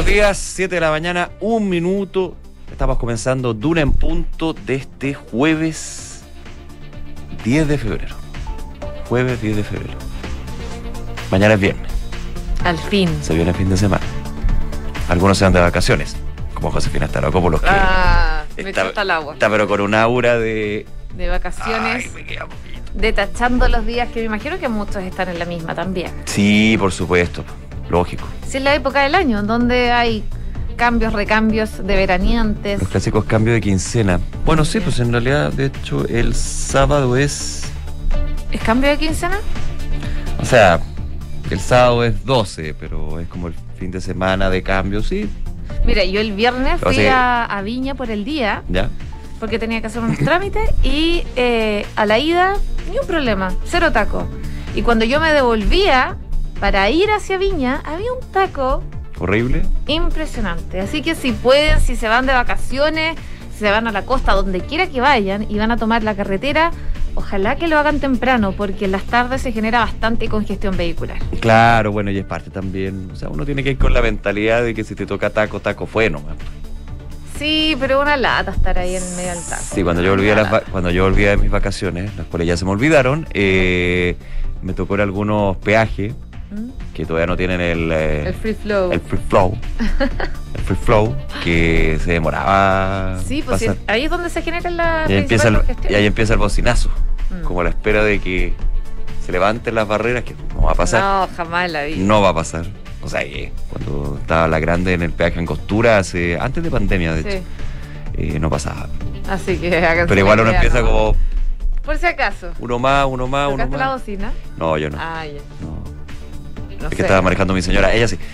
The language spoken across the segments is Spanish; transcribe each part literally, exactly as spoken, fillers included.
días, siete de la mañana, un minuto. Estamos comenzando Duna en Punto de este jueves diez de febrero. Jueves diez de febrero. Mañana es viernes. Al fin. Se viene el fin de semana. Algunos se van de vacaciones, como Josefina Taroco, por los que... Ah, me está, chota el agua. Está pero con un aura de... De vacaciones. Ay, me queda poquito. Detachando los días, que me imagino que muchos están en la misma también. Sí, por supuesto. Lógico. Sí, es la época del año, donde hay cambios, recambios de veraneantes. Los clásicos cambios de quincena. Bueno, sí, pues en realidad, de hecho, el sábado es... ¿Es cambio de quincena? O sea, el sábado es doce, pero es como el fin de semana de cambio, sí. Mira, yo el viernes fui O sea, a, a Viña por el día, ¿ya? porque tenía que hacer unos trámites, y eh, a la ida, ni un problema, cero taco. Y cuando yo me devolvía para ir hacia Viña, había un taco Horrible. impresionante. Así que si pueden, si se van de vacaciones, si se van a la costa, donde quiera que vayan y van a tomar la carretera, ojalá que lo hagan temprano, porque en las tardes se genera bastante congestión vehicular. Claro, bueno, y es parte también. O sea, uno tiene que ir con la mentalidad de que si te toca taco, taco fue nomás. Sí, pero una lata estar ahí en medio del taco. Sí, cuando yo volví a las va- cuando yo volví de mis vacaciones, las cuales ya se me olvidaron, eh, me tocó en algunos peajes ¿Mm? que todavía no tienen el, eh, El free flow. el free flow. El free flow, que se demoraba. Sí, pues sí, pasar. ahí es donde se genera la Y ahí, empieza el, principal congestión. y ahí empieza el bocinazo, Mm. como a la espera de que se levanten las barreras, que no va a pasar. No, jamás en la vida. No va a pasar. O sea, que cuando estaba la grande en el peaje Angostura, hace, antes de pandemia, de Sí. hecho, eh, no pasaba. Así que háganse Pero igual la uno idea, empieza ¿no? como Por si acaso. uno más, uno más, uno ¿Tocaste la más. bocina? No, yo no. Ah, ya. No. No Es que sé. estaba manejando mi señora, ella sí.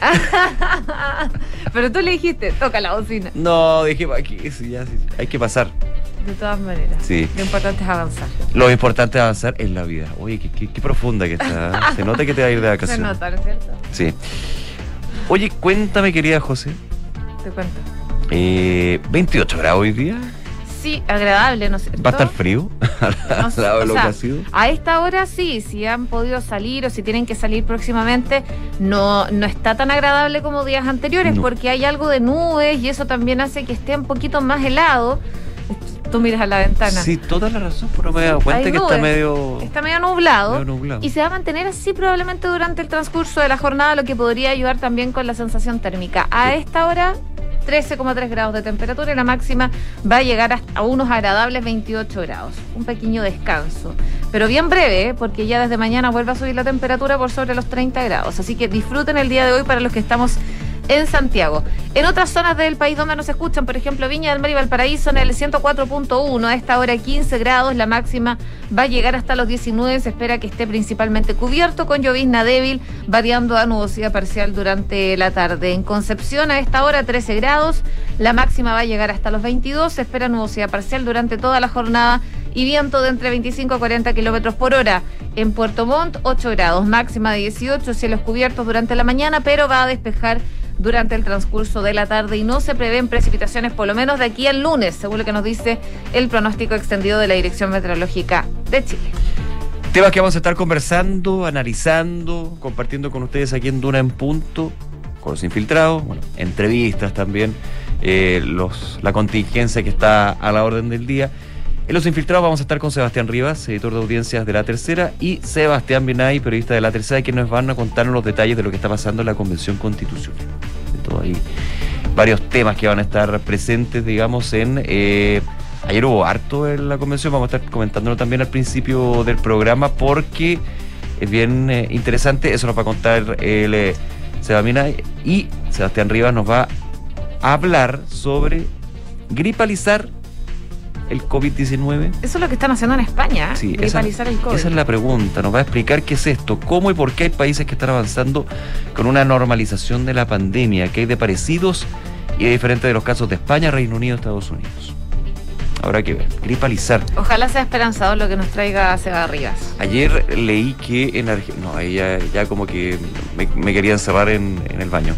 Pero tú le dijiste, toca la bocina. No, dije, aquí, sí, ya, sí, hay que pasar. De todas maneras. Sí. Lo importante es avanzar. Lo importante es avanzar en la vida. Oye, qué, qué- qué profunda que está. Se nota que te va a ir de Se vacaciones. nota, ¿no es cierto? Sí. Oye, cuéntame, querida José. Te cuento. Eh, veintiocho grados hoy día. Sí, agradable, ¿no es cierto? ¿Va a estar frío? No sé, Al lado de o lo sea, que ha sido. a esta hora sí, si han podido salir o si tienen que salir próximamente, no, no está tan agradable como días anteriores, No. porque hay algo de nubes y eso también hace que esté un poquito más helado. Tú miras a la ventana. Sí, toda la razón, pero me he dado Sí, cuenta hay que está nubes. medio, Está medio nublado, medio nublado. y se va a mantener así probablemente durante el transcurso de la jornada, lo que podría ayudar también con la sensación térmica. A Sí. esta hora, trece coma tres grados de temperatura y la máxima va a llegar hasta a unos agradables veintiocho grados. Un pequeño descanso, pero bien breve, ¿eh? Porque ya desde mañana vuelve a subir la temperatura por sobre los treinta grados. Así que disfruten el día de hoy para los que estamos en Santiago. En otras zonas del país donde nos escuchan, por ejemplo, Viña del Mar y Valparaíso en el ciento cuatro punto uno, a esta hora quince grados, la máxima va a llegar hasta los diecinueve, se espera que esté principalmente cubierto con llovizna débil, variando a nubosidad parcial durante la tarde. En Concepción a esta hora trece grados, la máxima va a llegar hasta los veintidós, se espera nubosidad parcial durante toda la jornada y viento de entre veinticinco a cuarenta kilómetros por hora. En Puerto Montt, ocho grados, máxima de dieciocho, cielos cubiertos durante la mañana, pero va a despejar durante el transcurso de la tarde y no se prevén precipitaciones por lo menos de aquí al lunes, según lo que nos dice el pronóstico extendido de la Dirección Meteorológica de Chile. Temas que vamos a estar conversando, analizando, compartiendo con ustedes aquí en Duna en Punto, con los infiltrados, bueno, entrevistas también, eh, los, la contingencia que está a la orden del día. En Los Infiltrados vamos a estar con Sebastián Rivas, editor de audiencias de La Tercera, y Sebastián Binay, periodista de La Tercera, que nos van a contarnos los detalles de lo que está pasando en la Convención Constitucional. De todo ahí, varios temas que van a estar presentes, digamos, en... Eh, ayer hubo harto en la Convención, vamos a estar comentándolo también al principio del programa, porque es bien eh, interesante, eso nos va a contar el eh, Sebastián Binay, y Sebastián Rivas nos va a hablar sobre gripalizar el COVID diecinueve. Eso es lo que están haciendo en España, ¿eh? Sí, gripalizar esa, el COVID. esa es la pregunta. Nos va a explicar qué es esto, cómo y por qué hay países que están avanzando con una normalización de la pandemia, qué hay de parecidos y de diferentes de los casos de España, Reino Unido, Estados Unidos. Habrá que ver. Gripalizar. Ojalá sea esperanzador lo que nos traiga Seba Rivas. Ayer leí que en Argentina... No, ahí ya, ya como que me, me quería encerrar en, en el baño.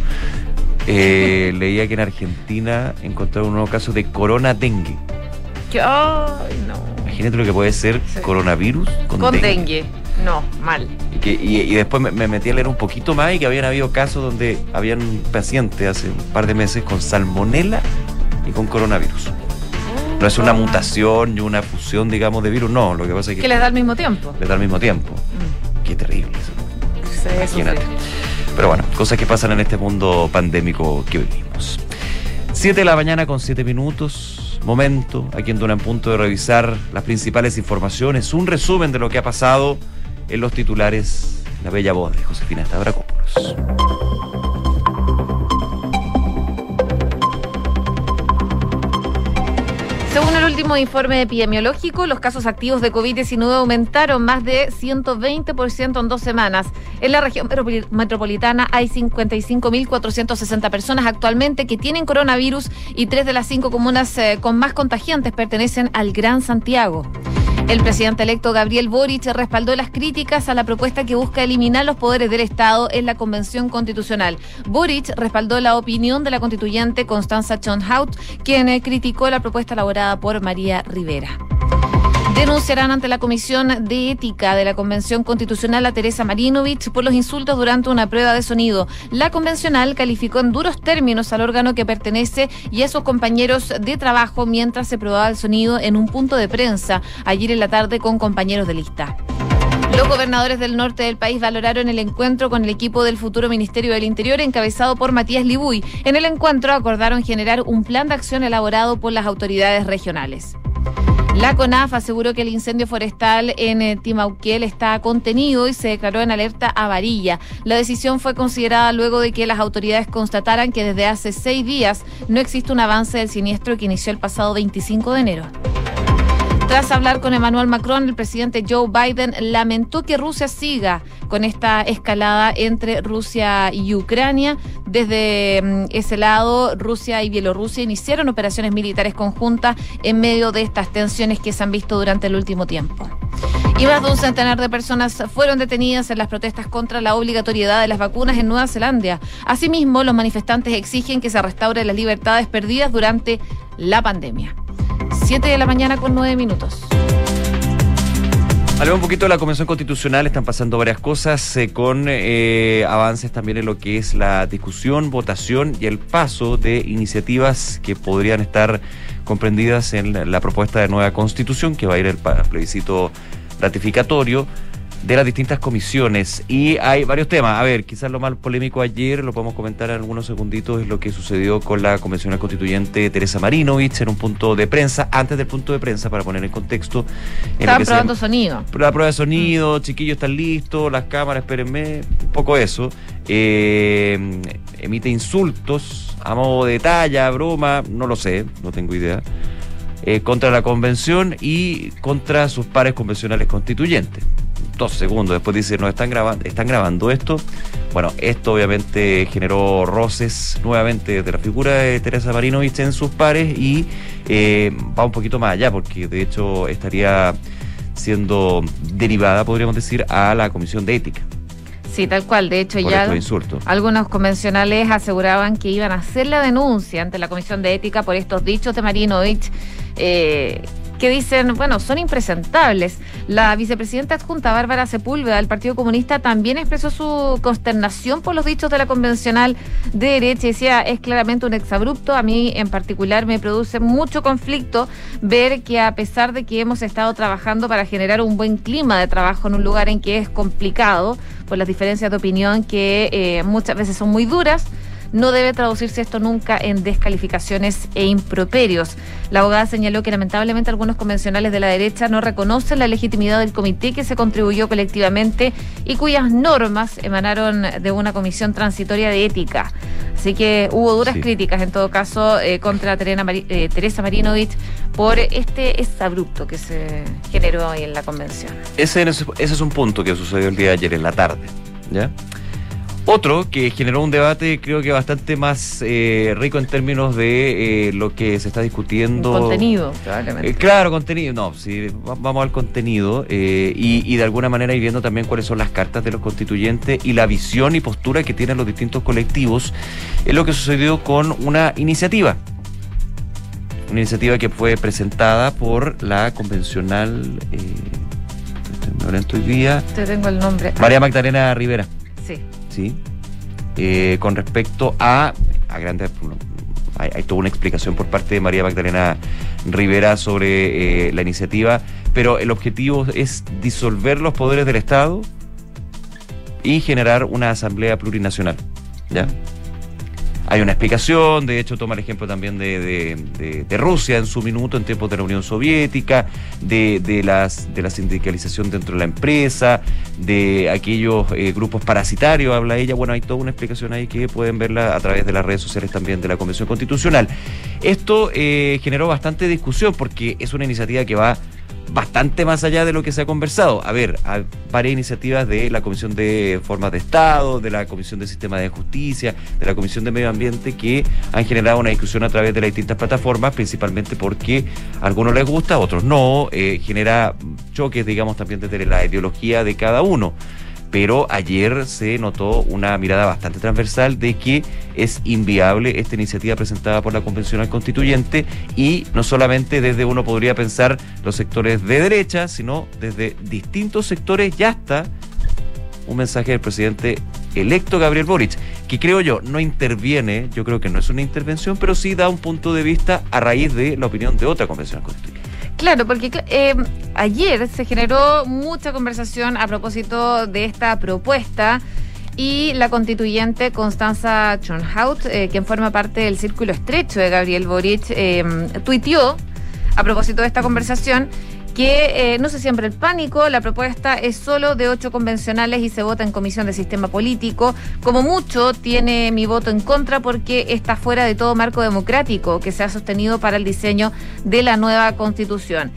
Eh, leía que en Argentina encontraron un nuevo caso de corona dengue. Que, ay, no. Imagínate lo que puede ser Sí. coronavirus con, Con dengue. dengue. No, mal. Y que, y, y después me, me metí a leer un poquito más y que habían habido casos donde habían pacientes hace un par de meses con salmonela y con coronavirus. No es una mutación y una fusión, digamos, de virus, no. Lo que pasa es que... Que les da al mismo tiempo. Les da al mismo tiempo. Mm. Qué terrible eso. Sí, eso Imagínate. Sí. Pero bueno, cosas que pasan en este mundo pandémico que vivimos. siete de la mañana con siete minutos. Momento, aquí en Duna en Punto, de revisar las principales informaciones. Un resumen de lo que ha pasado en los titulares. La bella voz de Josefina Stavrakopoulos. Según el último informe epidemiológico, los casos activos de COVID diecinueve aumentaron más de ciento veinte por ciento en dos semanas. En la región metropolitana hay cincuenta y cinco mil cuatrocientas sesenta personas actualmente que tienen coronavirus y tres de las cinco comunas eh, con más contagiantes pertenecen al Gran Santiago. El presidente electo Gabriel Boric respaldó las críticas a la propuesta que busca eliminar los poderes del Estado en la Convención Constitucional. Boric respaldó la opinión de la constituyente Constanza Chonhout, quien eh, criticó la propuesta elaborada por María Rivera. Denunciarán ante la Comisión de Ética de la Convención Constitucional a Teresa Marinovich por los insultos durante una prueba de sonido. La convencional calificó en duros términos al órgano que pertenece y a sus compañeros de trabajo mientras se probaba el sonido en un punto de prensa ayer en la tarde con compañeros de lista. Los gobernadores del norte del país valoraron el encuentro con el equipo del futuro Ministerio del Interior encabezado por Matías Libuy. En el encuentro acordaron generar un plan de acción elaborado por las autoridades regionales. La CONAF aseguró que el incendio forestal en eh, Timauquel está contenido y se declaró en alerta amarilla. La decisión fue considerada luego de que las autoridades constataran que desde hace seis días no existe un avance del siniestro que inició el pasado veinticinco de enero. Tras hablar con Emmanuel Macron, el presidente Joe Biden lamentó que Rusia siga con esta escalada entre Rusia y Ucrania. Desde um, ese lado, Rusia y Bielorrusia iniciaron operaciones militares conjuntas en medio de estas tensiones que se han visto durante el último tiempo. Y más de un centenar de personas fueron detenidas en las protestas contra la obligatoriedad de las vacunas en Nueva Zelanda. Asimismo, los manifestantes exigen que se restauren las libertades perdidas durante la pandemia. siete de la mañana con nueve minutos. Hablemos un poquito de la Convención Constitucional. Están pasando varias cosas eh, con eh, avances también en lo que es la discusión, votación y el paso de iniciativas que podrían estar comprendidas en la propuesta de nueva Constitución que va a ir el plebiscito ratificatorio de las distintas comisiones. Y hay varios temas. A ver, quizás lo más polémico ayer, lo podemos comentar en algunos segunditos, es lo que sucedió con la convencional constituyente Teresa Marinovich en un punto de prensa, antes del punto de prensa, para poner en contexto. Estaban probando se, sonido. La prueba de sonido, mm. chiquillos están listos, las cámaras, espérenme, un poco eso. Eh, emite insultos a modo de talla, broma, no lo sé, no tengo idea. Eh, contra la convención y contra sus pares convencionales constituyentes. Dos segundos después dice, no, están grabando, están grabando esto. Bueno, esto obviamente generó roces nuevamente de la figura de Teresa Marinovich en sus pares y eh, va un poquito más allá, porque de hecho estaría siendo derivada, podríamos decir, a la Comisión de Ética. Sí, tal cual. De hecho, por ya algunos convencionales aseguraban que iban a hacer la denuncia ante la Comisión de Ética por estos dichos de Marinovich, eh, que dicen, bueno, son impresentables. La vicepresidenta adjunta Bárbara Sepúlveda del Partido Comunista también expresó su consternación por los dichos de la convencional de derecha y decía, es claramente un exabrupto. A mí en particular me produce mucho conflicto ver que a pesar de que hemos estado trabajando para generar un buen clima de trabajo en un lugar en que es complicado por las diferencias de opinión que eh, muchas veces son muy duras, no debe traducirse esto nunca en descalificaciones e improperios. La abogada señaló que lamentablemente algunos convencionales de la derecha no reconocen la legitimidad del comité que se contribuyó colectivamente y cuyas normas emanaron de una comisión transitoria de ética. Así que hubo duras sí. críticas en todo caso eh, contra Terena Mari- eh, Teresa Marinovich por este exabrupto que se generó hoy en la convención. Ese, ese es un punto que sucedió el día de ayer en la tarde, ¿ya? Otro que generó un debate creo que bastante más eh, rico en términos de eh, lo que se está discutiendo. El contenido, probablemente. Eh, claro, contenido, no, sí, vamos al contenido eh, y, y de alguna manera ir viendo también cuáles son las cartas de los constituyentes y la visión y postura que tienen los distintos colectivos. Es lo que sucedió con una iniciativa. Una iniciativa que fue presentada por la convencional... Eh, lento hoy día. Te tengo el nombre. María Magdalena Rivera. Sí. Sí. Eh, con respecto a, a grandes... Hay, hay toda una explicación por parte de María Magdalena Rivera sobre eh, la iniciativa, pero el objetivo es disolver los poderes del Estado y generar una asamblea plurinacional, ¿ya? Hay una explicación, de hecho toma el ejemplo también de, de, de, de Rusia en su minuto, en tiempos de la Unión Soviética, de, de, las, de la sindicalización dentro de la empresa, de aquellos eh, grupos parasitarios, habla ella. Bueno, hay toda una explicación ahí que pueden verla a través de las redes sociales también de la Convención Constitucional. Esto eh, generó bastante discusión porque es una iniciativa que va bastante más allá de lo que se ha conversado. A ver, hay varias iniciativas de la Comisión de Formas de Estado, de la Comisión de Sistema de Justicia, de la Comisión de Medio Ambiente, que han generado una discusión a través de las distintas plataformas, principalmente porque a algunos les gusta, a otros no, eh, genera choques, digamos, también desde la ideología de cada uno. Pero ayer se notó una mirada bastante transversal de que es inviable esta iniciativa presentada por la Convencional Constituyente, y no solamente desde uno podría pensar los sectores de derecha, sino desde distintos sectores. Ya está un mensaje del presidente electo Gabriel Boric, que creo yo no interviene, yo creo que no es una intervención, pero sí da un punto de vista a raíz de la opinión de otra Convencional Constituyente. Claro, porque eh, ayer se generó mucha conversación a propósito de esta propuesta, y la constituyente Constanza Turnhout, eh, quien forma parte del círculo estrecho de Gabriel Boric, eh, tuiteó a propósito de esta conversación que eh, no se siembre el pánico, la propuesta es solo de ocho convencionales y se vota en Comisión de Sistema Político. Como mucho tiene mi voto en contra porque está fuera de todo marco democrático que se ha sostenido para el diseño de la nueva Constitución.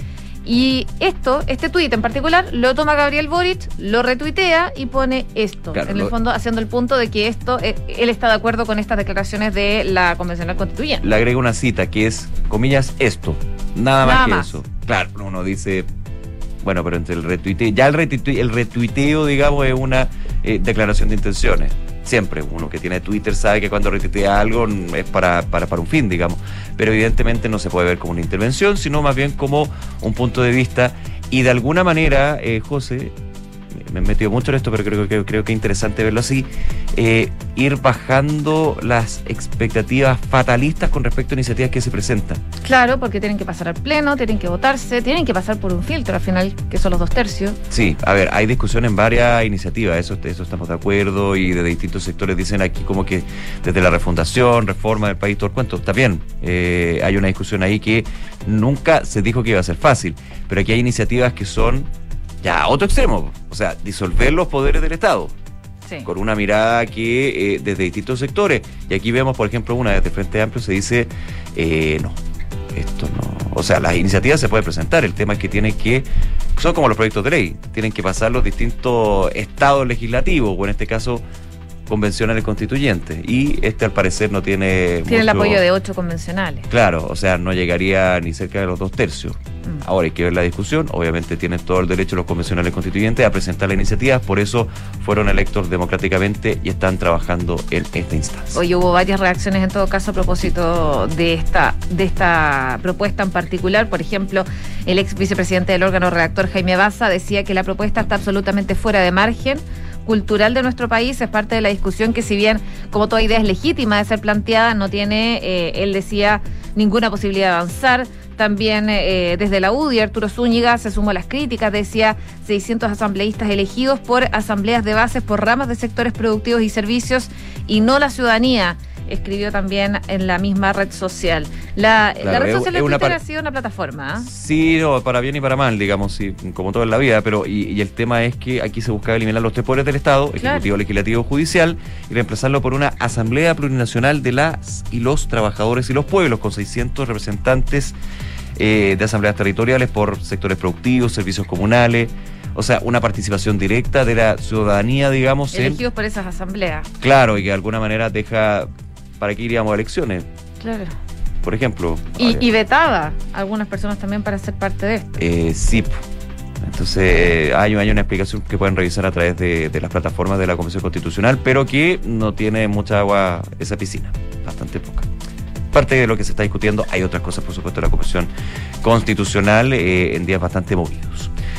Y esto, este tuit en particular, lo toma Gabriel Boric, lo retuitea y pone esto, claro, en el fondo haciendo el punto de que esto, eh, él está de acuerdo con estas declaraciones de la Convencional Constituyente. Le agrega una cita que es, comillas, esto, nada, nada más que más. Eso. Claro, uno dice, bueno, pero entre el retuiteo, ya el retuiteo, el retuiteo digamos, es una eh, declaración de intenciones. Siempre uno que tiene Twitter sabe que cuando retuitea algo es para, para, para un fin, digamos. Pero evidentemente no se puede ver como una intervención, sino más bien como un punto de vista. Y de alguna manera, eh, José, me he metido mucho en esto, pero creo, creo, creo que es interesante verlo así, eh, ir bajando las expectativas fatalistas con respecto a iniciativas que se presentan. Claro, porque tienen que pasar al pleno, tienen que votarse, tienen que pasar por un filtro al final, que son los dos tercios. Sí, a ver, hay discusión en varias iniciativas, eso, eso estamos de acuerdo, y de distintos sectores dicen aquí como que desde la refundación, reforma del país, todo el cuento, está bien. Eh, hay una discusión ahí que nunca se dijo que iba a ser fácil, pero aquí hay iniciativas que son ya a otro extremo, o sea, disolver los poderes del Estado, sí, con una mirada que eh, desde distintos sectores, y aquí vemos, por ejemplo, una desde Frente Amplio se dice, eh, no, esto no, o sea, las iniciativas se pueden presentar, el tema es que tienen que, son como los proyectos de ley, tienen que pasar los distintos estados legislativos, o en este caso convencionales constituyentes, y este al parecer no tiene tiene mucho, el apoyo de ocho convencionales. Claro, o sea, no llegaría ni cerca de los dos tercios. Mm. Ahora hay que ver la discusión, obviamente tienen todo el derecho los convencionales constituyentes a presentar la iniciativa, por eso fueron electos democráticamente y están trabajando en esta instancia. Hoy hubo varias reacciones en todo caso a propósito de esta, de esta propuesta en particular. Por ejemplo, el ex vicepresidente del órgano redactor, Jaime Baza, decía que la propuesta está absolutamente fuera de margen cultural de nuestro país, es parte de la discusión que, si bien como toda idea es legítima de ser planteada, no tiene, eh, él decía, ninguna posibilidad de avanzar. También eh, desde la U D I, Arturo Zúñiga se sumó a las críticas, decía seiscientos asambleístas elegidos por asambleas de bases, por ramas de sectores productivos y servicios, y no la ciudadanía. Escribió también en la misma red social. La, claro, la red social de Twitter par... ha sido una plataforma. ¿eh? Sí, no, para bien y para mal, digamos, sí, como todo en la vida, pero y, y el tema es que aquí se buscaba eliminar los tres poderes del Estado, Ejecutivo, claro, Legislativo, Judicial, y reemplazarlo por una Asamblea Plurinacional de las y los trabajadores y los pueblos, con seiscientos representantes eh, de asambleas territoriales por sectores productivos, servicios comunales. O sea, una participación directa de la ciudadanía, digamos. Elegidos en, por esas asambleas. Claro, y que de alguna manera deja... ¿Para qué iríamos a elecciones? Claro. Por ejemplo. Y, y vetaba a algunas personas también para ser parte de esto. Eh, sí. Entonces, eh, hay, hay una explicación que pueden revisar a través de, de las plataformas de la Convención Constitucional, pero que no tiene mucha agua esa piscina, bastante poca. Parte de lo que se está discutiendo, hay otras cosas, por supuesto, de la Convención Constitucional eh, en días bastante movidos.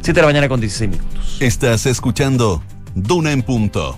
siete de la mañana con dieciséis minutos. Estás escuchando Duna en Punto.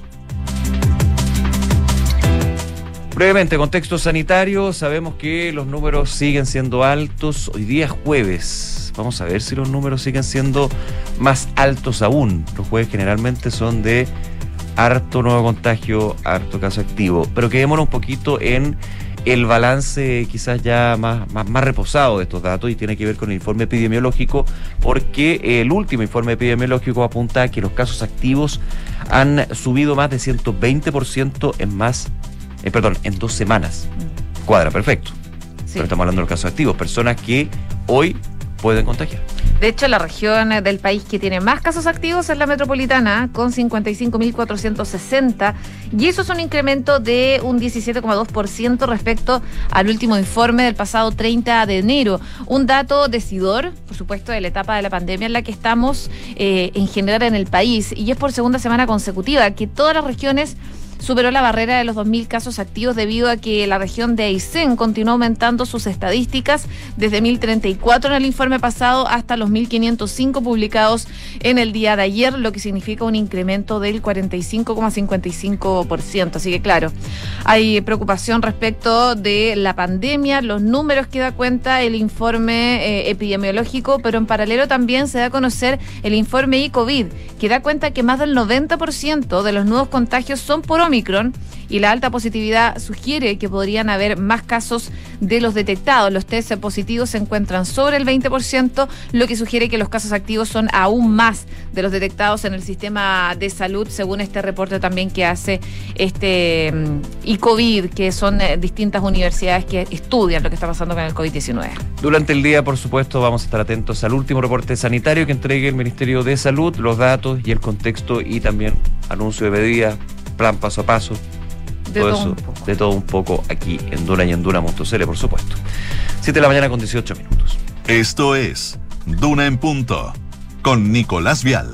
Brevemente, contexto sanitario, sabemos que los números siguen siendo altos. Hoy día es jueves, vamos a ver si los números siguen siendo más altos aún. Los jueves generalmente son de harto nuevo contagio, harto caso activo, pero quedémonos un poquito en el balance quizás ya más, más, más reposado de estos datos, y tiene que ver con el informe epidemiológico, porque el último informe epidemiológico apunta a que los casos activos han subido más de ciento veinte por ciento en más Eh, perdón, en dos semanas. Cuadra, perfecto. Sí. Pero estamos hablando de los casos activos, personas que hoy pueden contagiar. De hecho, la región del país que tiene más casos activos es la metropolitana, con cincuenta y cinco mil cuatrocientos sesenta, y eso es un incremento de un diecisiete coma dos por ciento respecto al último informe del pasado treinta de enero. Un dato decidor, por supuesto, de la etapa de la pandemia en la que estamos eh, en general en el país, y es por segunda semana consecutiva que todas las regiones superó la barrera de los dos mil casos activos, debido a que la región de Aysén continuó aumentando sus estadísticas desde mil treinta y cuatro en el informe pasado hasta los mil quinientos cinco publicados en el día de ayer, lo que significa un incremento del cuarenta y cinco coma cincuenta y cinco por ciento. Así que claro, hay preocupación respecto de la pandemia, los números que da cuenta el informe eh, epidemiológico, pero en paralelo también se da a conocer el informe iCovid, que da cuenta que más del noventa por ciento de los nuevos contagios son por Omicron, y la alta positividad sugiere que podrían haber más casos de los detectados. Los test positivos se encuentran sobre el veinte por ciento, lo que sugiere que los casos activos son aún más de los detectados en el sistema de salud, según este reporte también que hace este iCovid, que son eh, distintas universidades que estudian lo que está pasando con el COVID diecinueve. Durante el día, por supuesto, vamos a estar atentos al último reporte sanitario que entregue el Ministerio de Salud, los datos y el contexto, y también anuncio de medidas, plan paso a paso, de todo, todo eso, un poco. de todo un poco aquí en Duna y en Duna punto c l, por supuesto. siete de la mañana con dieciocho minutos. Esto es Duna en Punto, con Nicolás Vial.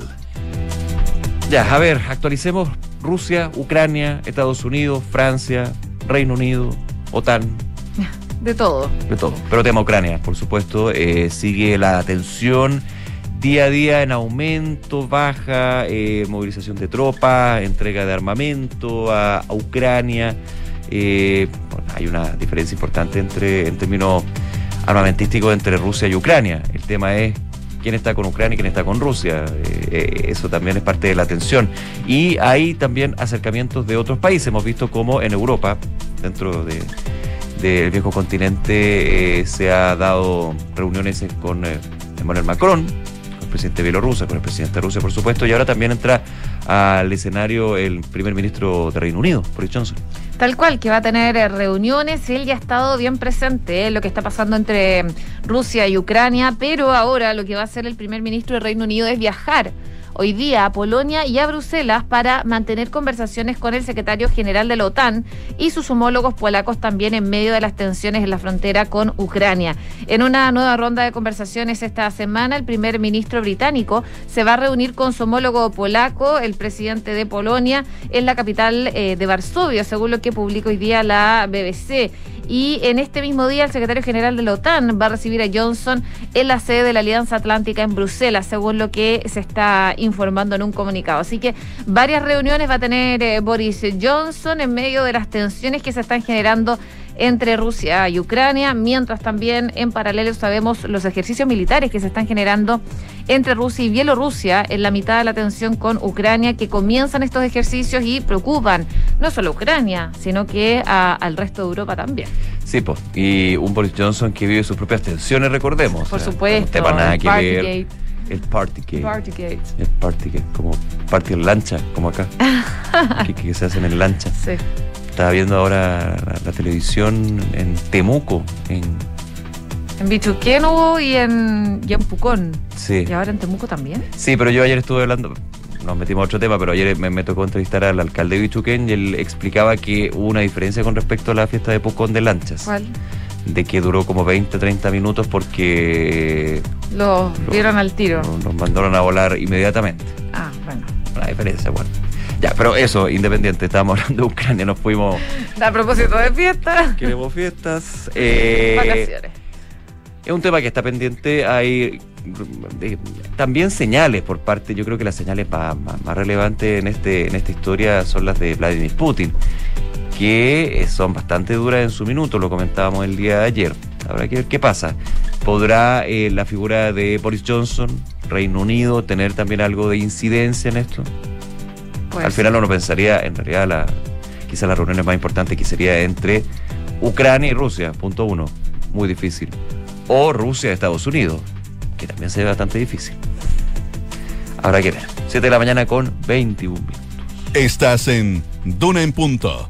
Ya, a ver, actualicemos Rusia, Ucrania, Estados Unidos, Francia, Reino Unido, OTAN. De todo. De todo. Pero tema Ucrania, por supuesto, eh, sigue la tensión día a día en aumento, baja, eh, movilización de tropas, entrega de armamento a, a Ucrania. Eh, bueno, hay una diferencia importante entre en términos armamentísticos entre Rusia y Ucrania. El tema es quién está con Ucrania y quién está con Rusia. Eh, eh, eso también es parte de la tensión. Y hay también acercamientos de otros países. Hemos visto cómo en Europa, dentro de del viejo continente, eh, se ha dado reuniones con eh, Emmanuel Macron, presidente de Bielorrusia, con el presidente de Rusia, por supuesto, y ahora también entra al escenario el primer ministro de Reino Unido, Boris Johnson. Tal cual, que va a tener eh, reuniones. Él ya ha estado bien presente en eh, lo que está pasando entre Rusia y Ucrania, pero ahora lo que va a hacer el primer ministro de Reino Unido es viajar hoy día a Polonia y a Bruselas para mantener conversaciones con el secretario general de la OTAN y sus homólogos polacos, también en medio de las tensiones en la frontera con Ucrania. En una nueva ronda de conversaciones esta semana, el primer ministro británico se va a reunir con su homólogo polaco, el presidente de Polonia, en la capital eh, de Varsovia, según lo que publica hoy día la B B C. Y en este mismo día el secretario general de la OTAN va a recibir a Johnson en la sede de la Alianza Atlántica en Bruselas, según lo que se está informando en un comunicado. Así que varias reuniones va a tener eh, Boris Johnson en medio de las tensiones que se están generando entre Rusia y Ucrania, mientras también en paralelo sabemos los ejercicios militares que se están generando entre Rusia y Bielorrusia en la mitad de la tensión con Ucrania, que comienzan estos ejercicios y preocupan no solo a Ucrania, sino que a, al resto de Europa también. Sí, pues, y un Boris Johnson que vive sus propias tensiones, recordemos. Por o sea, supuesto. No tema nada que ver. Partygate. El Partygate. Partygate. El Partygate, como party en lancha, como acá. que, que se hacen en lancha. Sí. Estaba viendo ahora la, la televisión en Temuco, en... En Bichuquén hubo y en, y en Pucón. Sí. ¿Y ahora en Temuco también? Sí, pero yo ayer estuve hablando, nos metimos a otro tema, pero ayer me, me tocó entrevistar al alcalde de Bichuquén y él explicaba que hubo una diferencia con respecto a la fiesta de Pucón de lanchas. ¿Cuál? De que duró como veinte, treinta minutos porque... Los lo, vieron al tiro. Nos lo mandaron a volar inmediatamente. Ah, bueno. Una diferencia, bueno. Ya, pero eso, independiente, estábamos hablando de Ucrania, nos fuimos... A propósito de fiestas. Queremos fiestas. Eh, Vacaciones. Es un tema que está pendiente. Hay eh, también señales por parte, yo creo que las señales más, más, más relevantes en, este, en esta historia son las de Vladimir Putin, que son bastante duras en su minuto, lo comentábamos el día de ayer. Habrá que ver qué pasa. ¿Podrá eh, la figura de Boris Johnson, Reino Unido, tener también algo de incidencia en esto? Pues, al final uno pensaría, en realidad, la, quizás las reuniones más importantes que sería entre Ucrania y Rusia, punto uno, muy difícil. O Rusia y Estados Unidos, que también se ve bastante difícil. Habrá que ver. siete de la mañana con veintiún minutos. Estás en Duna en Punto.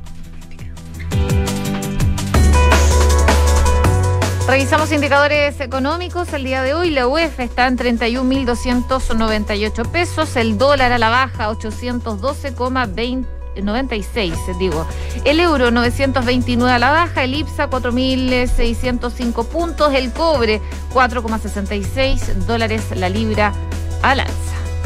Revisamos indicadores económicos. El día de hoy la U E F está en treinta y un mil doscientos noventa y ocho pesos. El dólar a la baja, ochocientos doce coma noventa y seis, digo. El euro, novecientos veintinueve a la baja. El IPSA, cuatro mil seiscientos cinco puntos. El cobre, cuatro coma sesenta y seis dólares la libra al alza.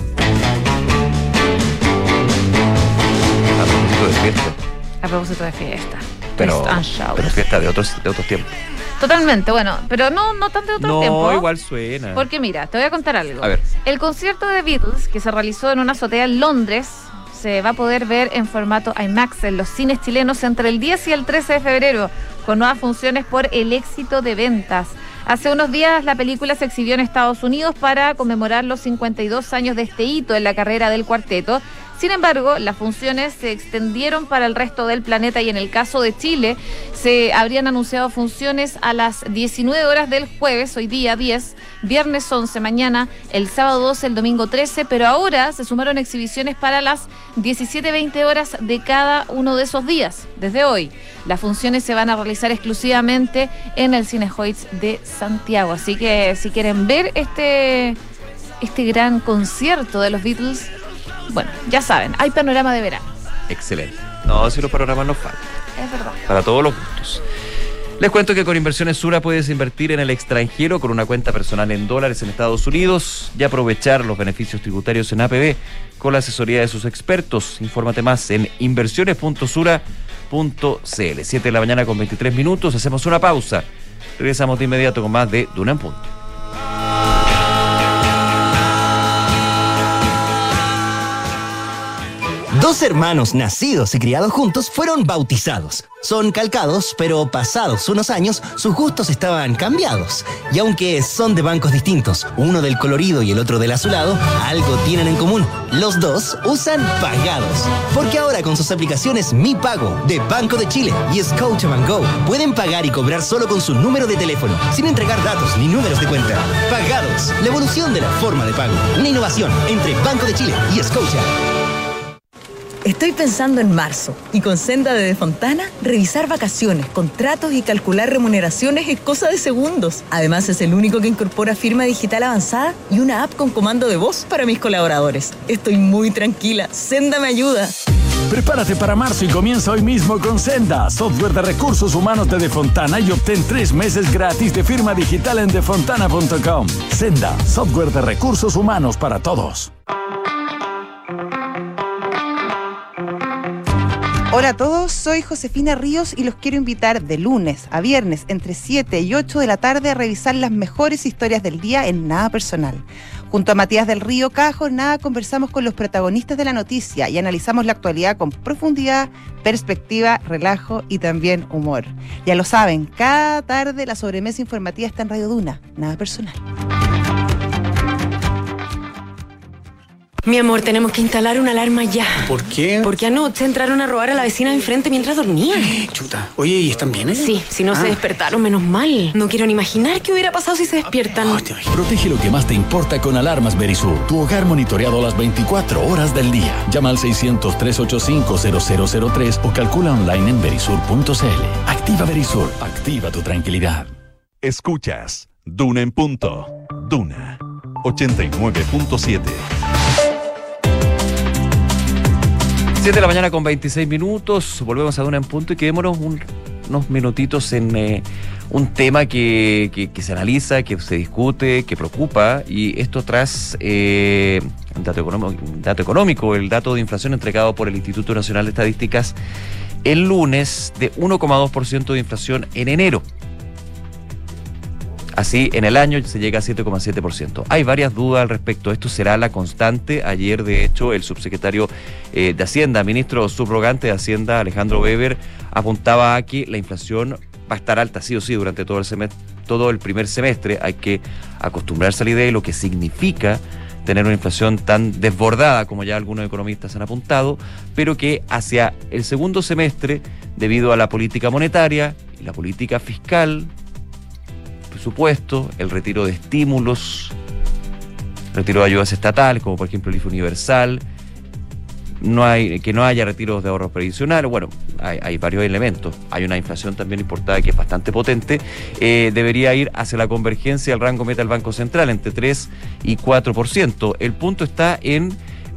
A propósito de fiesta. A propósito de fiesta. Pero, Fest and pero fiesta de otros, de otros tiempos. Totalmente, bueno, pero no, no tanto de otro no, tiempo. No, igual suena. Porque mira, te voy a contar algo. A ver. El concierto de Beatles, que se realizó en una azotea en Londres, se va a poder ver en formato IMAX en los cines chilenos entre el diez y el trece de febrero, con nuevas funciones por el éxito de ventas. Hace unos días la película se exhibió en Estados Unidos para conmemorar los cincuenta y dos años de este hito en la carrera del cuarteto. Sin embargo, las funciones se extendieron para el resto del planeta y en el caso de Chile se habrían anunciado funciones a las diecinueve horas del jueves, hoy día diez, viernes once, mañana, el sábado doce, el domingo trece, pero ahora se sumaron exhibiciones para las diecisiete veinte horas de cada uno de esos días, desde hoy. Las funciones se van a realizar exclusivamente en el Cinehoids de Santiago, así que si quieren ver este, este gran concierto de los Beatles, bueno, ya saben, hay panorama de verano. Excelente. No, si los panoramas nos faltan. Es verdad. Para todos los gustos. Les cuento que con Inversiones Sura puedes invertir en el extranjero con una cuenta personal en dólares en Estados Unidos y aprovechar los beneficios tributarios en A P B con la asesoría de sus expertos. Infórmate más en inversiones punto sura punto c l. siete de la mañana con veintitrés minutos. Hacemos una pausa. Regresamos de inmediato con más de Duna en Punto. Dos hermanos nacidos y criados juntos fueron bautizados. Son calcados, pero pasados unos años, sus gustos estaban cambiados. Y aunque son de bancos distintos, uno del colorido y el otro del azulado, algo tienen en común. Los dos usan Pagados. Porque ahora con sus aplicaciones Mi Pago, de Banco de Chile y Scotiabank Go, pueden pagar y cobrar solo con su número de teléfono, sin entregar datos ni números de cuenta. Pagados, la evolución de la forma de pago. Una innovación entre Banco de Chile y Scotia. Estoy pensando en marzo y con Senda de Defontana, revisar vacaciones, contratos y calcular remuneraciones es cosa de segundos. Además es el único que incorpora firma digital avanzada y una app con comando de voz para mis colaboradores. Estoy muy tranquila, Senda me ayuda. Prepárate para marzo y comienza hoy mismo con Senda, software de recursos humanos de Defontana, y obtén tres meses gratis de firma digital en defontana punto com. Senda, software de recursos humanos para todos. Hola a todos, soy Josefina Ríos y los quiero invitar de lunes a viernes entre siete y ocho de la tarde a revisar las mejores historias del día en Nada Personal. Junto a Matías del Río, cada jornada conversamos con los protagonistas de la noticia y analizamos la actualidad con profundidad, perspectiva, relajo y también humor. Ya lo saben, cada tarde la sobremesa informativa está en Radio Duna, Nada Personal. Mi amor, tenemos que instalar una alarma ya. ¿Por qué? Porque anoche entraron a robar a la vecina de enfrente mientras dormía. Chuta. Oye, ¿y están bien ellos? Sí, si no ah. se despertaron, menos mal. No quiero ni imaginar qué hubiera pasado si se despiertan. Oh, protege lo que más te importa con Alarmas Verisur. Tu hogar monitoreado las veinticuatro horas del día. Llama al seiscientos, trescientos ochenta y cinco, cero cero cero tres o calcula online en verisur punto c l. Activa Verisur. Activa tu tranquilidad. Escuchas Duna en Punto. Duna ochenta y nueve punto siete. siete de la mañana con veintiséis minutos, volvemos a Duna en Punto y quedémonos un, unos minutitos en eh, un tema que, que, que se analiza, que se discute, que preocupa, y esto tras eh, un dato económico, un dato económico, el dato de inflación entregado por el Instituto Nacional de Estadísticas el lunes de uno coma dos por ciento de inflación en enero. Así, en el año se llega a siete coma siete por ciento. Hay varias dudas al respecto. Esto será la constante. Ayer, de hecho, el subsecretario eh, de Hacienda, ministro subrogante de Hacienda, Alejandro Weber, apuntaba a que la inflación va a estar alta sí o sí durante todo el semestre, todo el primer semestre. Hay que acostumbrarse a la idea de lo que significa tener una inflación tan desbordada como ya algunos economistas han apuntado, pero que hacia el segundo semestre, debido a la política monetaria y la política fiscal, presupuesto, el retiro de estímulos, retiro de ayudas estatales, como por ejemplo el I F E universal, no hay, que no haya retiros de ahorros previsionales, bueno, hay, hay varios elementos, hay una inflación también importada que es bastante potente, eh, debería ir hacia la convergencia del rango meta del Banco Central, entre tres y cuatro por ciento. El punto está en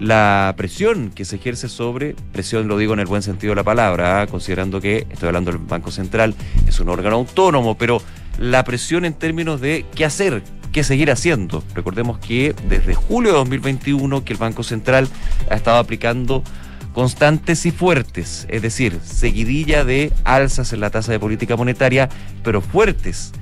la presión que se ejerce sobre, presión lo digo en el buen sentido de la palabra, ¿eh? Considerando que, estoy hablando del Banco Central, es un órgano autónomo, pero la presión en términos de qué hacer, qué seguir haciendo. Recordemos que desde julio de dos mil veintiuno que el Banco Central ha estado aplicando constantes y fuertes, es decir, seguidilla de alzas en la tasa de política monetaria, pero fuertes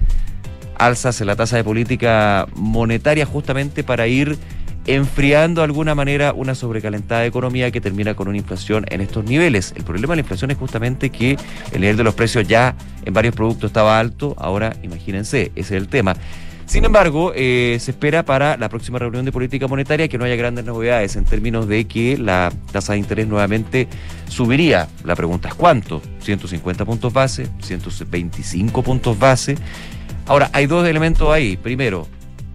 alzas en la tasa de política monetaria justamente para ir enfriando de alguna manera una sobrecalentada economía que termina con una inflación en estos niveles. El problema de la inflación es justamente que el nivel de los precios ya en varios productos estaba alto, ahora imagínense, ese es el tema. Sin embargo, eh, se espera para la próxima reunión de política monetaria que no haya grandes novedades en términos de que la tasa de interés nuevamente subiría. La pregunta es ¿cuánto? ¿ciento cincuenta puntos base? ¿ciento veinticinco puntos base? Ahora, hay dos elementos ahí. Primero,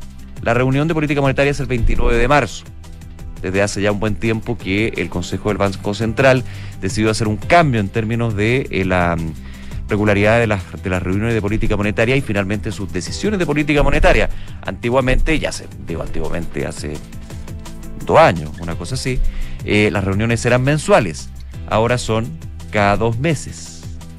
la reunión de política monetaria es el veintinueve de marzo. Desde hace ya un buen tiempo que el Consejo del Banco Central decidió hacer un cambio en términos de eh, la regularidad de las, de las reuniones de política monetaria y finalmente sus decisiones de política monetaria. Antiguamente, ya se digo antiguamente, hace dos años, una cosa así, eh, las reuniones eran mensuales. Ahora son cada dos meses.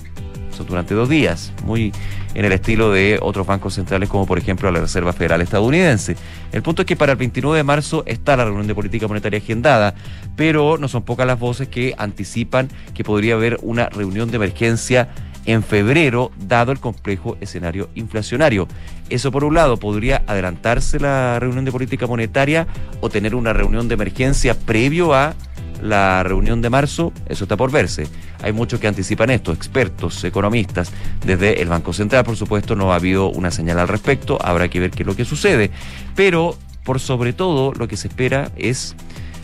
Son durante dos días, muy en el estilo de otros bancos centrales como por ejemplo la Reserva Federal estadounidense. El punto es que para el veintinueve de marzo está la reunión de política monetaria agendada, pero no son pocas las voces que anticipan que podría haber una reunión de emergencia en febrero, dado el complejo escenario inflacionario. Eso por un lado, podría adelantarse la reunión de política monetaria o tener una reunión de emergencia previo a la reunión de marzo, eso está por verse. Hay muchos que anticipan esto, expertos, economistas, desde el Banco Central, por supuesto, no ha habido una señal al respecto, habrá que ver qué es lo que sucede. Pero, por sobre todo, lo que se espera es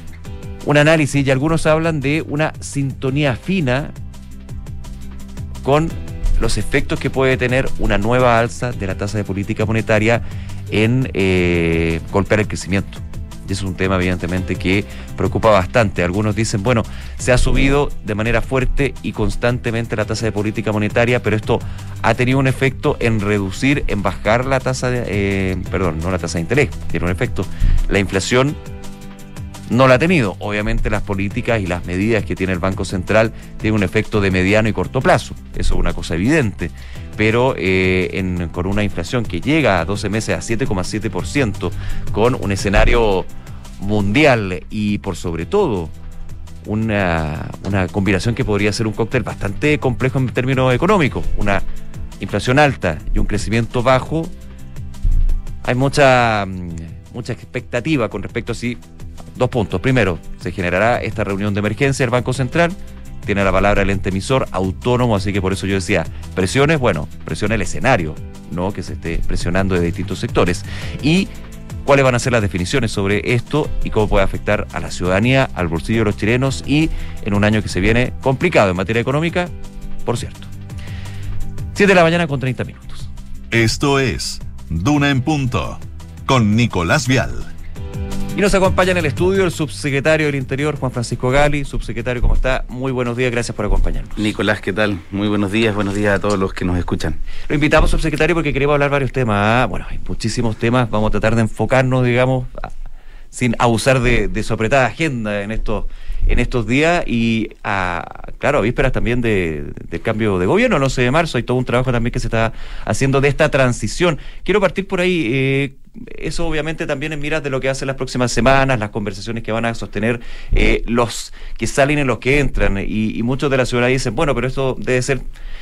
un análisis, y algunos hablan de una sintonía fina con los efectos que puede tener una nueva alza de la tasa de política monetaria en eh, golpear el crecimiento. Y eso es un tema evidentemente que preocupa bastante. Algunos dicen, bueno, se ha subido de manera fuerte y constantemente la tasa de política monetaria, pero esto ha tenido un efecto en reducir, en bajar la tasa de, eh, perdón, no la tasa de interés, tiene un efecto. La inflación no la ha tenido. Obviamente las políticas y las medidas que tiene el Banco Central tienen un efecto de mediano y corto plazo. Eso es una cosa evidente. Pero eh, en, con una inflación que llega a doce meses a siete coma siete por ciento, con un escenario mundial y por sobre todo una, una combinación que podría ser un cóctel bastante complejo en términos económicos, una inflación alta y un crecimiento bajo, hay mucha, mucha expectativa con respecto a si dos puntos. Primero, se generará esta reunión de emergencia del Banco Central, tiene la palabra el ente emisor autónomo, así que por eso yo decía, presiones, bueno, presiona el escenario, no que se esté presionando de distintos sectores. Y cuáles van a ser las definiciones sobre esto y cómo puede afectar a la ciudadanía, al bolsillo de los chilenos y en un año que se viene complicado en materia económica, por cierto. siete de la mañana con treinta minutos. Esto es Duna en Punto, con Nicolás Vial. Y nos acompaña en el estudio el subsecretario del Interior, Juan Francisco Gali. Subsecretario, ¿cómo está? Muy buenos días, gracias por acompañarnos. Nicolás, ¿qué tal? Muy buenos días, buenos días a todos los que nos escuchan. Lo invitamos, subsecretario, porque queremos hablar varios temas. Bueno, hay muchísimos temas, vamos a tratar de enfocarnos, digamos, sin abusar de, de su apretada agenda en estos, en estos días y, a, claro, a vísperas también de, del cambio de gobierno, el once de marzo, hay todo un trabajo también que se está haciendo de esta transición. Quiero partir por ahí, eh, eso obviamente también en miras de lo que hacen las próximas semanas, las conversaciones que van a sostener eh, los que salen y los que entran, y, y muchos de la ciudadanía dicen, bueno, pero esto debe ser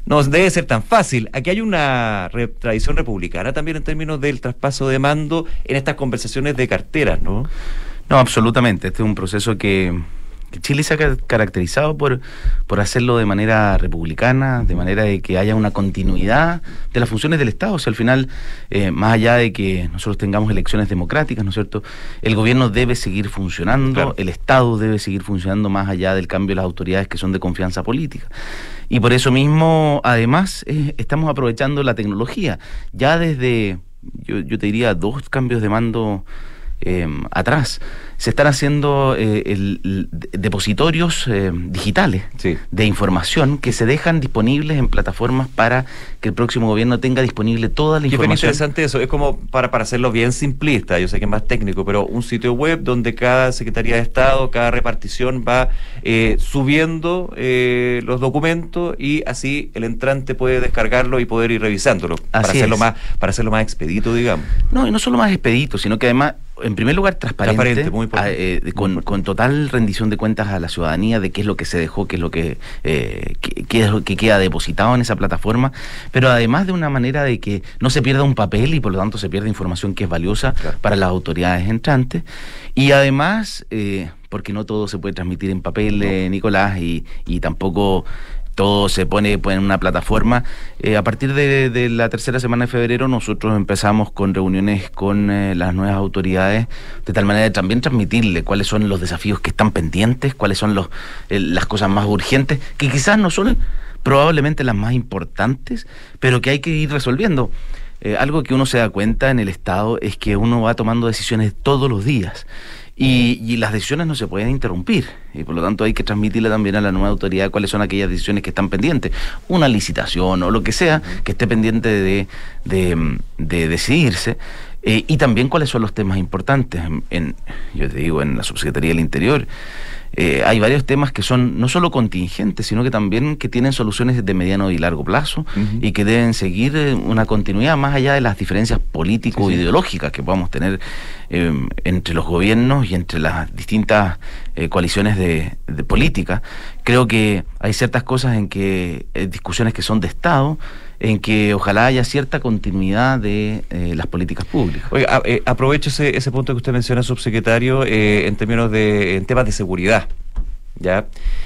no debe ser tan fácil. Aquí hay una re- tradición republicana también en términos del traspaso de mando en estas conversaciones de carteras, ¿no? No, absolutamente. Este es un proceso que, que Chile se ha ca- caracterizado por, por hacerlo de manera republicana, de manera de que haya una continuidad de las funciones del Estado. O sea, al final, eh, más allá de que nosotros tengamos elecciones democráticas, ¿no es cierto?, el gobierno debe seguir funcionando, claro. El Estado debe seguir funcionando más allá del cambio de las autoridades que son de confianza política. Y por eso mismo, además, eh, estamos aprovechando la tecnología. Ya desde, yo, yo te diría, dos cambios de mando Eh, atrás, se están haciendo eh, el, el, depositorios eh, digitales sí. de información que se dejan disponibles en plataformas para que el próximo gobierno tenga disponible toda la Qué información. Es interesante eso, es como para, para hacerlo bien simplista, yo sé que es más técnico, pero un sitio web donde cada Secretaría de Estado, cada repartición va eh, subiendo eh, los documentos y así el entrante puede descargarlo y poder ir revisándolo así para hacerlo es. más, para hacerlo más expedito, digamos. No, y no solo más expedito, sino que además, en primer lugar, transparente, transparente muy a, eh, con, muy con total rendición de cuentas a la ciudadanía de qué es lo que se dejó, qué es lo que, eh, qué, qué es lo que queda depositado en esa plataforma, pero además de una manera de que no se pierda un papel y por lo tanto se pierda información que es valiosa claro. para las autoridades entrantes, y además, eh, porque no todo se puede transmitir en papel, eh, Nicolás, y, y tampoco todo se pone pues, en una plataforma. Eh, a partir de, de la tercera semana de febrero nosotros empezamos con reuniones con eh, las nuevas autoridades, de tal manera de también transmitirle cuáles son los desafíos que están pendientes, cuáles son los eh, las cosas más urgentes, que quizás no son probablemente las más importantes, pero que hay que ir resolviendo. Eh, algo que uno se da cuenta en el Estado es que uno va tomando decisiones todos los días. Y, y las decisiones no se pueden interrumpir, y por lo tanto hay que transmitirle también a la nueva autoridad cuáles son aquellas decisiones que están pendientes, una licitación o lo que sea que esté pendiente de, de, de decidirse, eh, y también cuáles son los temas importantes. En, en, yo te digo, en la Subsecretaría del Interior eh, hay varios temas que son no solo contingentes, sino que también que tienen soluciones de mediano y largo plazo, uh-huh. y que deben seguir una continuidad más allá de las diferencias político-ideológicas sí, sí. que podamos tener eh, entre los gobiernos y entre las distintas eh, coaliciones de, de política. Creo que hay ciertas cosas en que, eh, discusiones que son de Estado, en que ojalá haya cierta continuidad de eh, las políticas públicas. Oiga, eh, aprovecho ese, ese punto que usted menciona, subsecretario, eh, en términos de en temas de seguridad, ¿ya?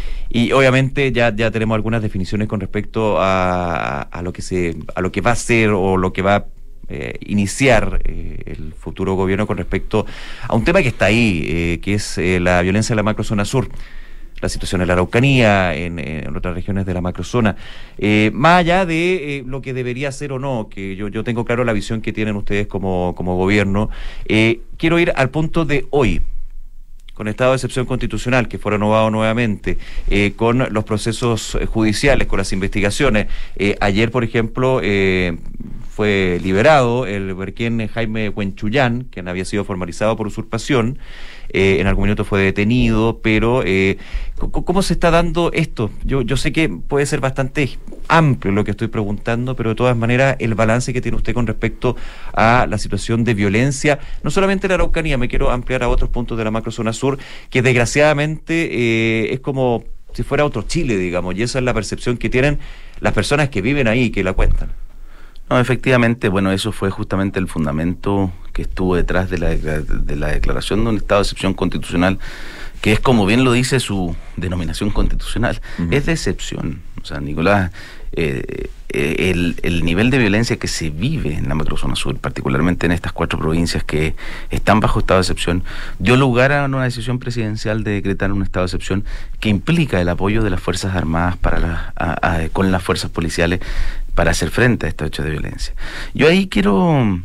Y obviamente ya, ya tenemos algunas definiciones con respecto a, a lo que se a lo que va a ser o lo que va a eh, iniciar eh, el futuro gobierno con respecto a un tema que está ahí, eh, que es eh, la violencia en la macrozona sur. La situación en la Araucanía, en, en otras regiones de la macrozona, eh, más allá de eh, lo que debería ser o no, que yo, yo tengo claro la visión que tienen ustedes como, como gobierno, eh, quiero ir al punto de hoy, con estado de excepción constitucional que fue renovado nuevamente, eh, con los procesos judiciales, con las investigaciones. Eh, ayer, por ejemplo, eh, fue liberado el berquén Jaime Huenchullán, quien había sido formalizado por usurpación. Eh, en algún minuto fue detenido, pero eh, ¿cómo se está dando esto? Yo, yo sé que puede ser bastante amplio lo que estoy preguntando, pero de todas maneras el balance que tiene usted con respecto a la situación de violencia, no solamente en la Araucanía, me quiero ampliar a otros puntos de la macrozona sur, que desgraciadamente eh, es como si fuera otro Chile, digamos, y esa es la percepción que tienen las personas que viven ahí y que la cuentan. No, efectivamente, bueno, eso fue justamente el fundamento que estuvo detrás de la, de la declaración de un estado de excepción constitucional, que es, como bien lo dice su denominación constitucional, uh-huh. es de excepción. O sea, Nicolás, eh, eh, el, el nivel de violencia que se vive en la macrozona sur, particularmente en estas cuatro provincias que están bajo estado de excepción, dio lugar a una decisión presidencial de decretar un estado de excepción que implica el apoyo de las Fuerzas Armadas para la, a, a, con las fuerzas policiales para hacer frente a estos hechos de violencia. Yo ahí quiero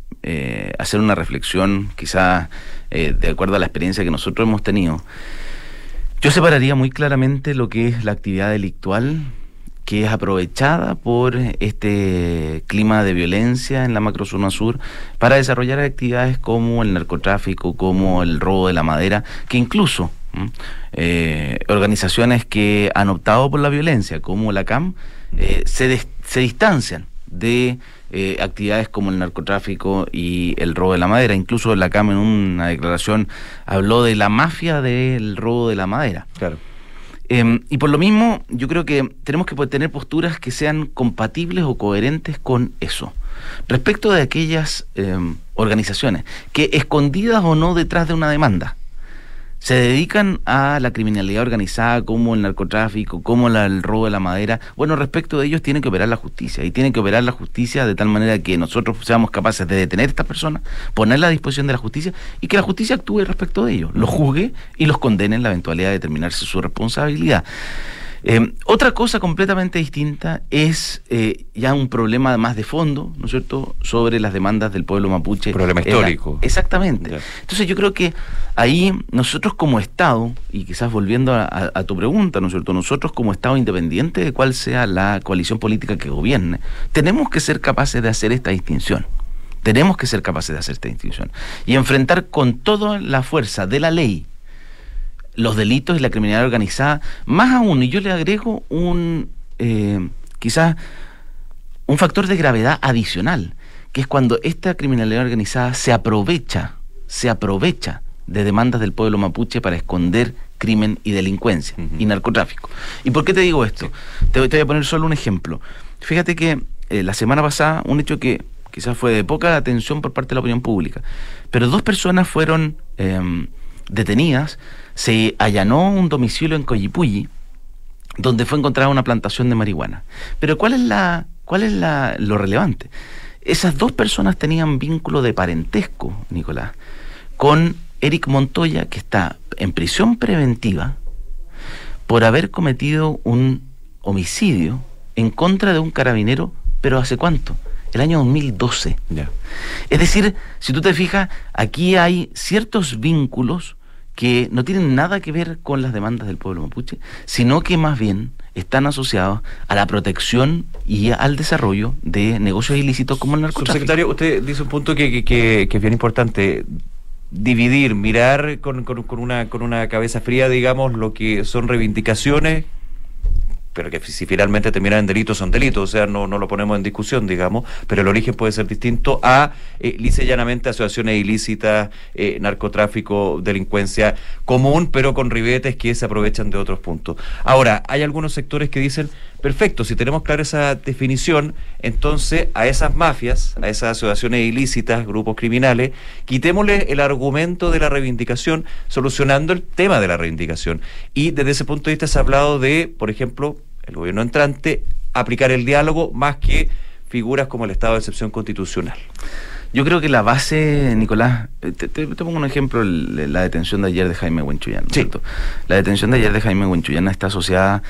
eh, hacer una reflexión, quizá eh, de acuerdo a la experiencia que nosotros hemos tenido. Yo separaría muy claramente lo que es la actividad delictual, que es aprovechada por este clima de violencia en la macrozona sur para desarrollar actividades como el narcotráfico, como el robo de la madera, que incluso eh, organizaciones que han optado por la violencia, como la C A M, eh, se, des, se distancian de eh, actividades como el narcotráfico y el robo de la madera. Incluso la C A M en una declaración habló de la mafia del robo de la madera. Claro. Eh, y por lo mismo, yo creo que tenemos que tener posturas que sean compatibles o coherentes con eso. Respecto de aquellas eh, organizaciones que, escondidas o no detrás de una demanda, se dedican a la criminalidad organizada, como el narcotráfico, como la, el robo de la madera, bueno, respecto de ellos tiene que operar la justicia, y tiene que operar la justicia de tal manera que nosotros seamos capaces de detener a estas personas, ponerla a disposición de la justicia, y que la justicia actúe respecto de ellos, los juzgue y los condene en la eventualidad de determinarse su responsabilidad. Eh, otra cosa completamente distinta es eh, ya un problema más de fondo, ¿no es cierto?, sobre las demandas del pueblo mapuche. Problema histórico. La, exactamente. Yeah. Entonces yo creo que ahí nosotros como Estado, y quizás volviendo a, a, a tu pregunta, ¿no es cierto?, nosotros como Estado, independiente de cuál sea la coalición política que gobierne, tenemos que ser capaces de hacer esta distinción. Tenemos que ser capaces de hacer esta distinción. Y enfrentar con toda la fuerza de la ley los delitos y la criminalidad organizada, más aún, y yo le agrego un eh, quizás un factor de gravedad adicional, que es cuando esta criminalidad organizada se aprovecha, se aprovecha de demandas del pueblo mapuche para esconder crimen y delincuencia, uh-huh. y narcotráfico. ¿Y por qué te digo esto? Sí. Te, te voy a poner solo un ejemplo. Fíjate que eh, la semana pasada, un hecho que quizás fue de poca atención por parte de la opinión pública, pero dos personas fueron eh, detenidas. Se allanó un domicilio en Collipulli, donde fue encontrada una plantación de marihuana. Pero ¿cuál es la, cuál es la, lo relevante? Esas dos personas tenían vínculo de parentesco, Nicolás, con Eric Montoya, que está en prisión preventiva por haber cometido un homicidio en contra de un carabinero, pero ¿hace cuánto? El año dos mil doce. Yeah. Es decir, si tú te fijas, aquí hay ciertos vínculos que no tienen nada que ver con las demandas del pueblo mapuche, sino que más bien están asociados a la protección y al desarrollo de negocios ilícitos como el narcotráfico. Subsecretario, usted dice un punto que, que, que, que es bien importante: dividir, mirar con, con, con, una, con una cabeza fría, digamos, lo que son reivindicaciones, pero que si finalmente terminan en delitos, son delitos, o sea, no, no lo ponemos en discusión, digamos, pero el origen puede ser distinto a, eh, lisa y llanamente, asociaciones ilícitas, eh, narcotráfico, delincuencia común, pero con ribetes que se aprovechan de otros puntos. Ahora, hay algunos sectores que dicen, perfecto, si tenemos clara esa definición, entonces a esas mafias, a esas asociaciones ilícitas, grupos criminales, quitémosle el argumento de la reivindicación, solucionando el tema de la reivindicación. Y desde ese punto de vista se ha hablado de, por ejemplo, el gobierno entrante, aplicar el diálogo más que figuras como el estado de excepción constitucional. Yo creo que la base, Nicolás, te, te, te pongo un ejemplo, el, la detención de ayer de Jaime Huenchuyana, sí. ¿cierto? La detención de ayer de Jaime Huenchuyana está asociada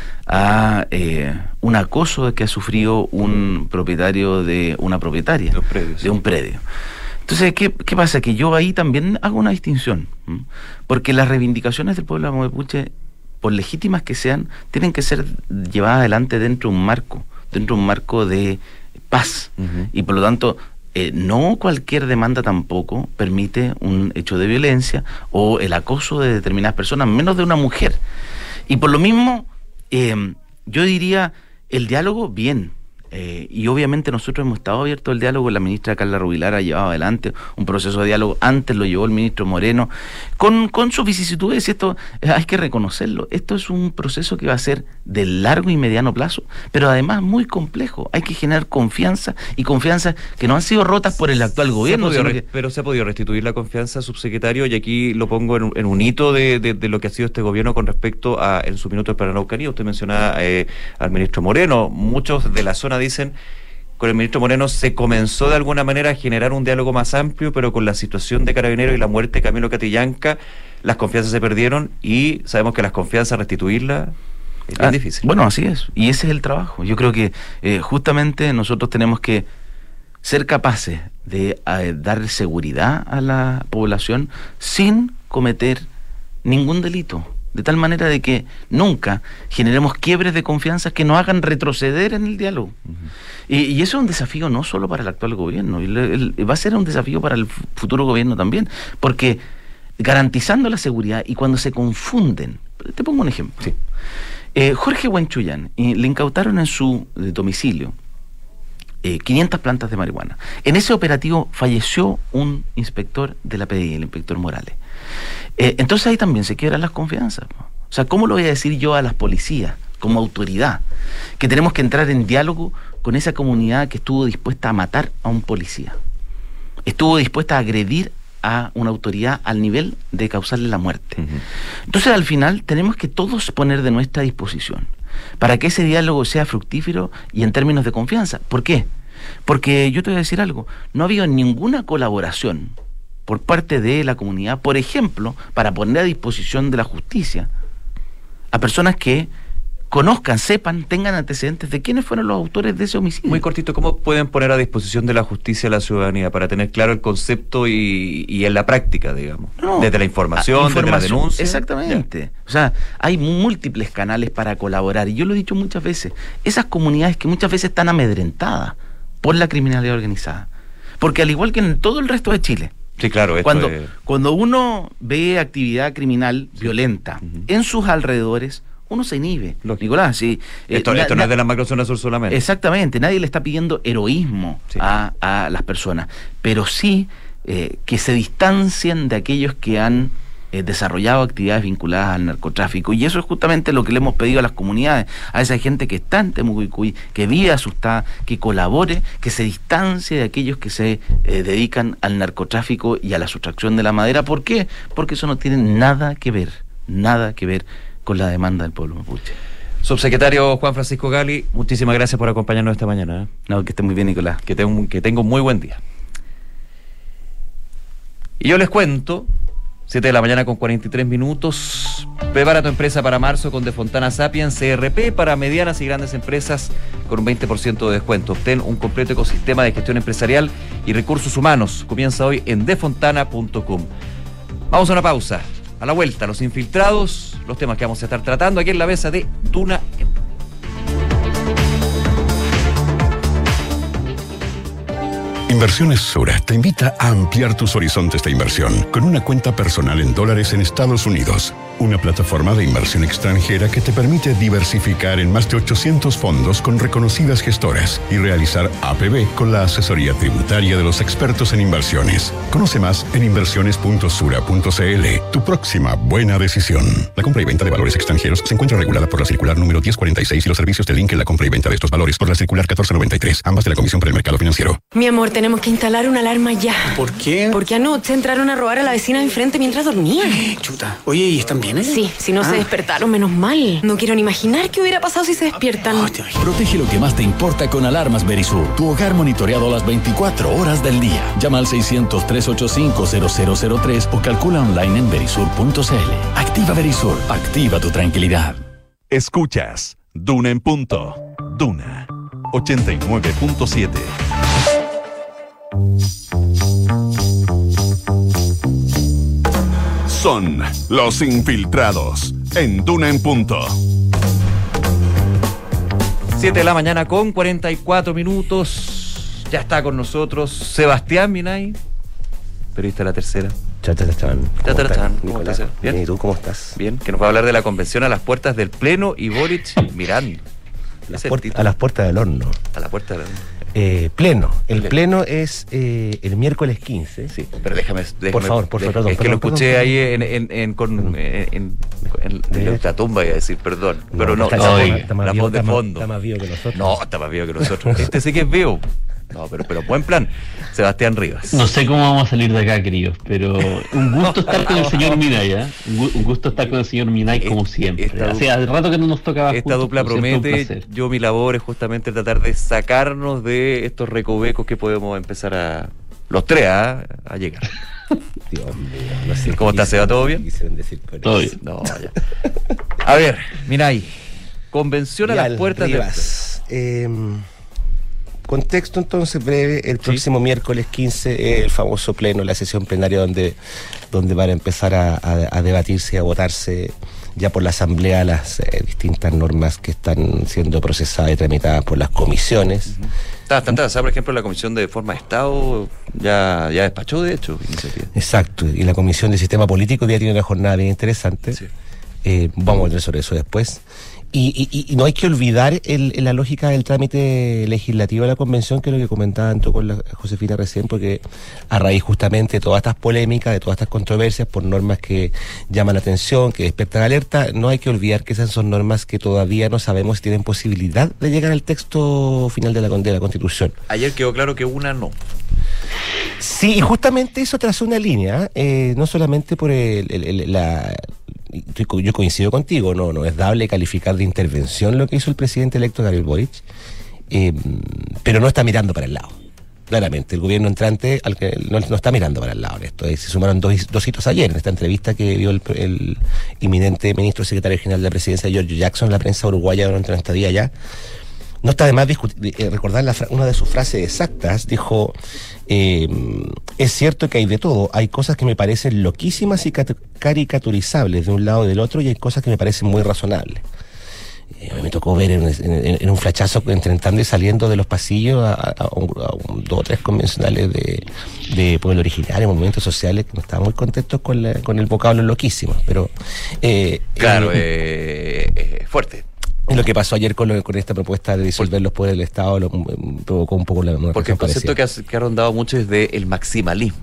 a eh, un acoso que ha sufrido un propietario de una propietaria de un predio. De un predio. Entonces, ¿qué, ¿qué pasa? Que yo ahí también hago una distinción, ¿m? Porque las reivindicaciones del pueblo mapuche, por legítimas que sean, tienen que ser llevadas adelante dentro de un marco, dentro de un marco de paz, uh-huh. y por lo tanto, eh, no cualquier demanda tampoco permite un hecho de violencia o el acoso de determinadas personas, menos de una mujer. Y por lo mismo, eh, yo diría, el diálogo, bien. Eh, y obviamente nosotros hemos estado abiertos al diálogo. La ministra Carla Rubilar ha llevado adelante un proceso de diálogo, antes lo llevó el ministro Moreno, con, con sus vicisitudes, y esto eh, hay que reconocerlo. Esto es un proceso que va a ser de largo y mediano plazo, pero además muy complejo. Hay que generar confianza, y confianza que no han sido rotas por el actual gobierno. Se que... Pero se ha podido restituir la confianza, subsecretario, y aquí lo pongo en un, en un hito de, de, de lo que ha sido este gobierno con respecto a, en su minuto, para la Araucanía. Usted mencionaba eh, al ministro Moreno. Muchos de la zona dicen, con el ministro Moreno se comenzó de alguna manera a generar un diálogo más amplio, pero con la situación de Carabineros y la muerte de Camilo Catrillanca, las confianzas se perdieron, y sabemos que las confianzas, restituirlas es bien ah, difícil. Bueno, así es, y ese es el trabajo. Yo creo que eh, justamente nosotros tenemos que ser capaces de eh, dar seguridad a la población sin cometer ningún delito, de tal manera de que nunca generemos quiebres de confianza que nos hagan retroceder en el diálogo. Uh-huh. y, y eso es un desafío no solo para el actual gobierno, el, el, va a ser un desafío para el futuro gobierno también, porque garantizando la seguridad, y cuando se confunden, te pongo un ejemplo. Sí. eh, Jorge Huenchuyán, y le incautaron en su eh, domicilio eh, quinientas plantas de marihuana. En ese operativo falleció un inspector de la P D I, el inspector Morales. Eh, entonces ahí también se quiebran las confianzas. O sea, ¿cómo lo voy a decir yo a las policías, como autoridad? Que tenemos que entrar en diálogo con esa comunidad que estuvo dispuesta a matar a un policía. Estuvo dispuesta a agredir a una autoridad al nivel de causarle la muerte. Uh-huh. Entonces, al final, tenemos que todos poner de nuestra disposición para que ese diálogo sea fructífero y en términos de confianza. ¿Por qué? Porque yo te voy a decir algo, no ha habido ninguna colaboración por parte de la comunidad, por ejemplo, para poner a disposición de la justicia a personas que conozcan, sepan, tengan antecedentes de quiénes fueron los autores de ese homicidio. Muy cortito, ¿cómo pueden poner a disposición de la justicia a la ciudadanía para tener claro el concepto y, y en la práctica, digamos? No, desde la información, información, desde la denuncia. Exactamente. Ya. O sea, hay múltiples canales para colaborar. Y yo lo he dicho muchas veces, esas comunidades que muchas veces están amedrentadas por la criminalidad organizada. Porque al igual que en todo el resto de Chile, sí, claro, esto cuando, es... cuando uno ve actividad criminal sí. violenta uh-huh. en sus alrededores, uno se inhibe. Lógico. Nicolás, sí. Esto, eh, esto na, no es de la macrozona sur solamente. Exactamente, nadie le está pidiendo heroísmo sí. a, a las personas, pero sí eh, que se distancien de aquellos que han eh, desarrollado actividades vinculadas al narcotráfico. Y eso es justamente lo que le hemos pedido a las comunidades, a esa gente que está en Temucuicui, que vive asustada, que colabore, que se distancie de aquellos que se eh, dedican al narcotráfico y a la sustracción de la madera. ¿Por qué? Porque eso no tiene nada que ver, nada que ver con la demanda del pueblo mapuche. Subsecretario Juan Francisco Gali, muchísimas gracias por acompañarnos esta mañana. ¿eh? No, que esté muy bien, Nicolás. Que, tengo, que tenga un muy buen día. Y yo les cuento, siete de la mañana con cuarenta y tres minutos, prepara tu empresa para marzo con Defontana Sapiens C R P para medianas y grandes empresas con un veinte por ciento de descuento. Obtén un completo ecosistema de gestión empresarial y recursos humanos. Comienza hoy en defontana punto com. Vamos a una pausa. A la vuelta, los infiltrados, los temas que vamos a estar tratando aquí en la mesa de Duna. Inversiones Sura te invita a ampliar tus horizontes de inversión con una cuenta personal en dólares en Estados Unidos. Una plataforma de inversión extranjera que te permite diversificar en más de ochocientos fondos con reconocidas gestoras y realizar A P B con la asesoría tributaria de los expertos en inversiones. Conoce más en inversiones punto sura punto c l. Tu próxima buena decisión. La compra y venta de valores extranjeros se encuentra regulada por la circular número diez cuarenta y seis y los servicios de link en la compra y venta de estos valores por la circular catorce noventa y tres, ambas de la Comisión para el Mercado Financiero. Mi amor, tenemos que instalar una alarma ya. ¿Por qué? Porque anoche entraron a robar a la vecina de enfrente mientras dormía. Chuta. Oye, ¿y están bien, eh? Sí, si no ah. se despertaron, menos mal. No quiero ni imaginar qué hubiera pasado si se despiertan. Oh, protege lo que más te importa con alarmas Verisur. Tu hogar monitoreado las veinticuatro horas del día. Llama al seiscientos, trescientos ochenta y cinco, cero cero cero tres o calcula online en verisur punto c l. Activa Verisur. Activa tu tranquilidad. Escuchas Duna en punto. Duna ochenta y nueve punto siete. Son los infiltrados en Duna en punto. siete de la mañana con cuarenta y cuatro minutos. Ya está con nosotros Sebastián Minay, periodista de La Tercera. Chatatán. Chatatán. ¿Cómo estás? Bien. ¿Y tú cómo estás? Bien, que nos va a hablar de la convención a las puertas del Pleno y Boric mirando. Las puert- a las puertas del horno. A la puerta del horno. Eh, pleno. El pleno es eh, el miércoles quince. Sí, pero déjame. déjame por favor, por favor, perdón. Es que perdón, lo escuché perdón, ahí en, en, en, con, en, en, en, en la ultratumba, iba a decir, perdón. No, pero no, está, no, está, está la voz de fondo. Está más vivo que nosotros. No, está más vivo que nosotros. Este sí que es vivo. No, pero, pero buen plan. Sebastián Rivas. No sé cómo vamos a salir de acá, queridos, pero un gusto estar con el señor Minay, ¿eh? Un gusto estar con el señor Minay como siempre. Esta Hace hace rato que no nos tocaba Esta juntos, dupla promete. Yo mi labor es justamente tratar de sacarnos de estos recovecos que podemos empezar a, los tres, a, a llegar. Dios mío, no sé. ¿Cómo estás, Seba? ¿Todo bien? Decir Todo bien. No, ya. A ver, Minay, convención a las puertas Rivas. de... Eh, Contexto entonces breve, el próximo sí. miércoles quince el famoso pleno, la sesión plenaria donde, donde van a empezar a, a, a debatirse y a votarse ya por la asamblea las eh, distintas normas que están siendo procesadas y tramitadas por las comisiones. Uh-huh. Está bastante avanzada, por ejemplo, la Comisión de Forma de Estado ya, ya despachó, de hecho, iniciativa. Exacto, y la Comisión de Sistema Político ya tiene una jornada bien interesante. Sí. Eh, vamos a ver sobre eso después. Y, y, y no hay que olvidar el, la lógica del trámite legislativo de la convención, que es lo que comentaban tú con la Josefina recién, porque a raíz justamente de todas estas polémicas, de todas estas controversias por normas que llaman la atención, que despiertan alerta, no hay que olvidar que esas son normas que todavía no sabemos si tienen posibilidad de llegar al texto final de la, de la Constitución. Ayer quedó claro que una no. Sí, y justamente eso trazó una línea, eh, no solamente por el, el, el, la... Yo coincido contigo, no, no es dable calificar de intervención lo que hizo el presidente electo Gabriel Boric, eh, pero no está mirando para el lado. Claramente, el gobierno entrante al que no, no está mirando para el lado en esto. Se sumaron dos, dos hitos ayer en esta entrevista que dio el, el inminente ministro secretario general de la presidencia, Giorgio Jackson, en la prensa uruguaya durante una estadía allá. No está de más discutir, eh, recordar la, una de sus frases exactas. Dijo, eh, es cierto que hay de todo. Hay cosas que me parecen loquísimas y caricaturizables de un lado y del otro, y hay cosas que me parecen muy razonables. Eh, a mí me tocó ver en, en, en un flachazo entre entrando y saliendo de los pasillos a, a, a, un, a un, dos o tres convencionales de, de pueblo originario, movimientos sociales, que no estaban muy contentos con, la, con el vocablo loquísimo. Pero eh, claro, eh, eh, fuerte. Lo que pasó ayer con, lo, con esta propuesta de disolver los poderes del Estado lo, provocó un poco la... Porque el concepto que ha, que ha rondado mucho es de el maximalismo.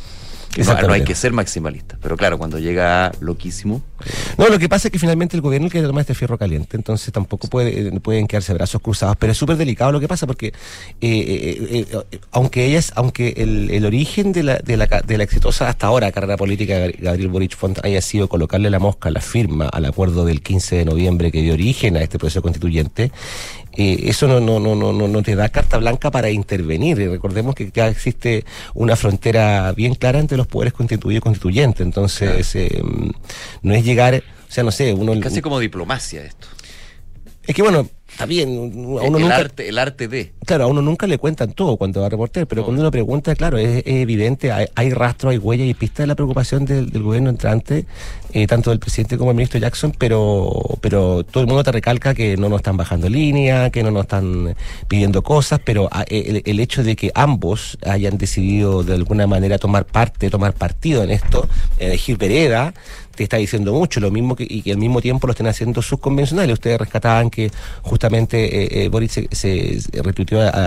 No, no hay que ser maximalista, pero claro, cuando llega loquísimo... Eh... No, lo que pasa es que finalmente el gobierno quiere tomar este fierro caliente, entonces tampoco puede, pueden quedarse brazos cruzados, pero es súper delicado lo que pasa porque eh, eh, eh, aunque ellas, aunque el, el origen de la, de, la, de la exitosa hasta ahora carrera política de Gabriel Boric Font haya sido colocarle la mosca a la firma al acuerdo del quince de noviembre que dio origen a este proceso constituyente, Eh, eso no, no, no, no, no te da carta blanca para intervenir. Y recordemos que ya existe una frontera bien clara entre los poderes constituidos y constituyentes. Entonces, eh, no es llegar, o sea, no sé, uno... Casi como diplomacia esto. Es que bueno, está bien, a uno el, nunca, arte, el arte de... Claro, a uno nunca le cuentan todo cuando va a reportar, pero no. Cuando uno pregunta, claro, es, es evidente, hay, hay rastro, hay huella y pista de la preocupación del, del gobierno entrante, eh, tanto del presidente como del ministro Jackson, pero pero todo el mundo te recalca que no nos están bajando línea, que no nos están pidiendo cosas, pero el, el hecho de que ambos hayan decidido de alguna manera tomar parte, tomar partido en esto, elegir vereda, te está diciendo mucho, lo mismo que, y que al mismo tiempo lo estén haciendo sus convencionales. Ustedes rescataban que justamente eh, eh, Boric se, se, se retuiteó a,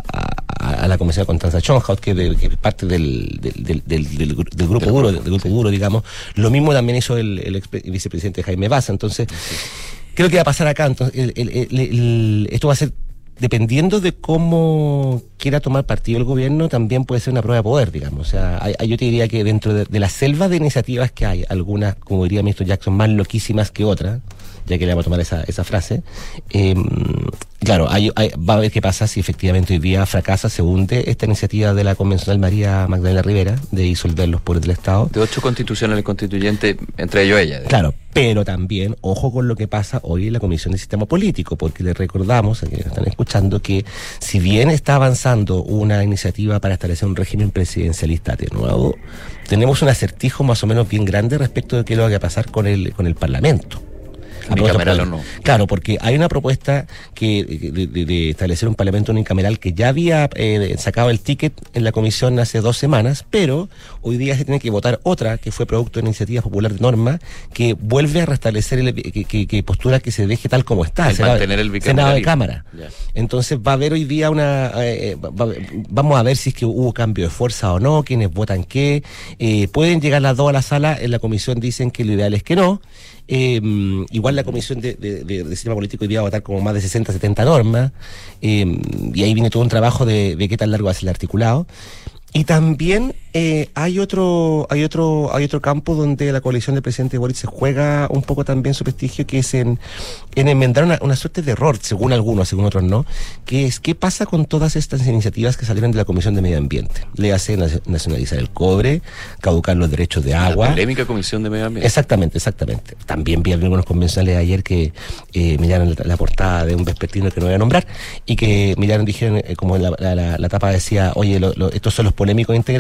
a, a la convención con Constanza Schönhaus, que, de, que es parte del, del, del, del, del, del grupo duro, del, del grupo duro, digamos. Lo mismo también hizo el, el ex vicepresidente Jaime Baza. Entonces, sí. ¿Qué es lo que va a pasar acá? Entonces, el, el, el, el, esto va a ser, dependiendo de cómo quiera tomar partido el gobierno, también puede ser una prueba de poder, digamos. O sea, hay, hay, yo te diría que dentro de, de la selva de iniciativas que hay, algunas, como diría el ministro Jackson, más loquísimas que otras, ya que le vamos a tomar esa, esa frase, eh, claro, hay, hay, va a ver qué pasa si efectivamente hoy día fracasa, se hunde esta iniciativa de la convencional María Magdalena Rivera de disolver los poderes del Estado. De ocho constitucionales constituyentes, entre ellos ella. Claro, ¿no? Pero también, ojo con lo que pasa hoy en la Comisión de Sistema Político, porque les recordamos a quienes están escuchando que si bien está avanzando una iniciativa para establecer un régimen presidencialista de nuevo, tenemos un acertijo más o menos bien grande respecto de qué es lo que va a pasar con el, con el Parlamento. Unicameral o no. Claro, porque hay una propuesta que de, de, de establecer un parlamento unicameral que ya había eh, sacado el ticket en la comisión hace dos semanas, pero hoy día se tiene que votar otra que fue producto de una iniciativa popular de norma que vuelve a restablecer el, que, que, que postura que se deje tal como está, el Senado, mantener el Senado de Cámara. Ya. Entonces va a haber hoy día una eh, va, vamos a ver si es que hubo cambio de fuerza o no, quiénes votan qué, eh, pueden llegar las dos a la sala, en la comisión dicen que lo ideal es que no. Eh, igual la comisión de, de, de, de sistema político iba a votar como más de sesenta, setenta normas, eh, y ahí viene todo un trabajo de, de qué tan largo va a ser el articulado. Y también eh, hay otro hay otro hay otro campo donde la coalición del presidente Boric se juega un poco también su prestigio, que es en, en enmendar una, una suerte de error, según algunos, según otros no, que es qué pasa con todas estas iniciativas que salieron de la Comisión de Medio Ambiente. Le hace nacionalizar el cobre, caducar los derechos de agua. La polémica Comisión de Medio Ambiente. Exactamente, exactamente. También vi algunos convencionales ayer que eh, miraron la, la portada de un vespertino que no voy a nombrar, y que miraron, dijeron, eh, como la, la, la, la tapa decía, oye, lo, lo, estos son los polémicos integrantes,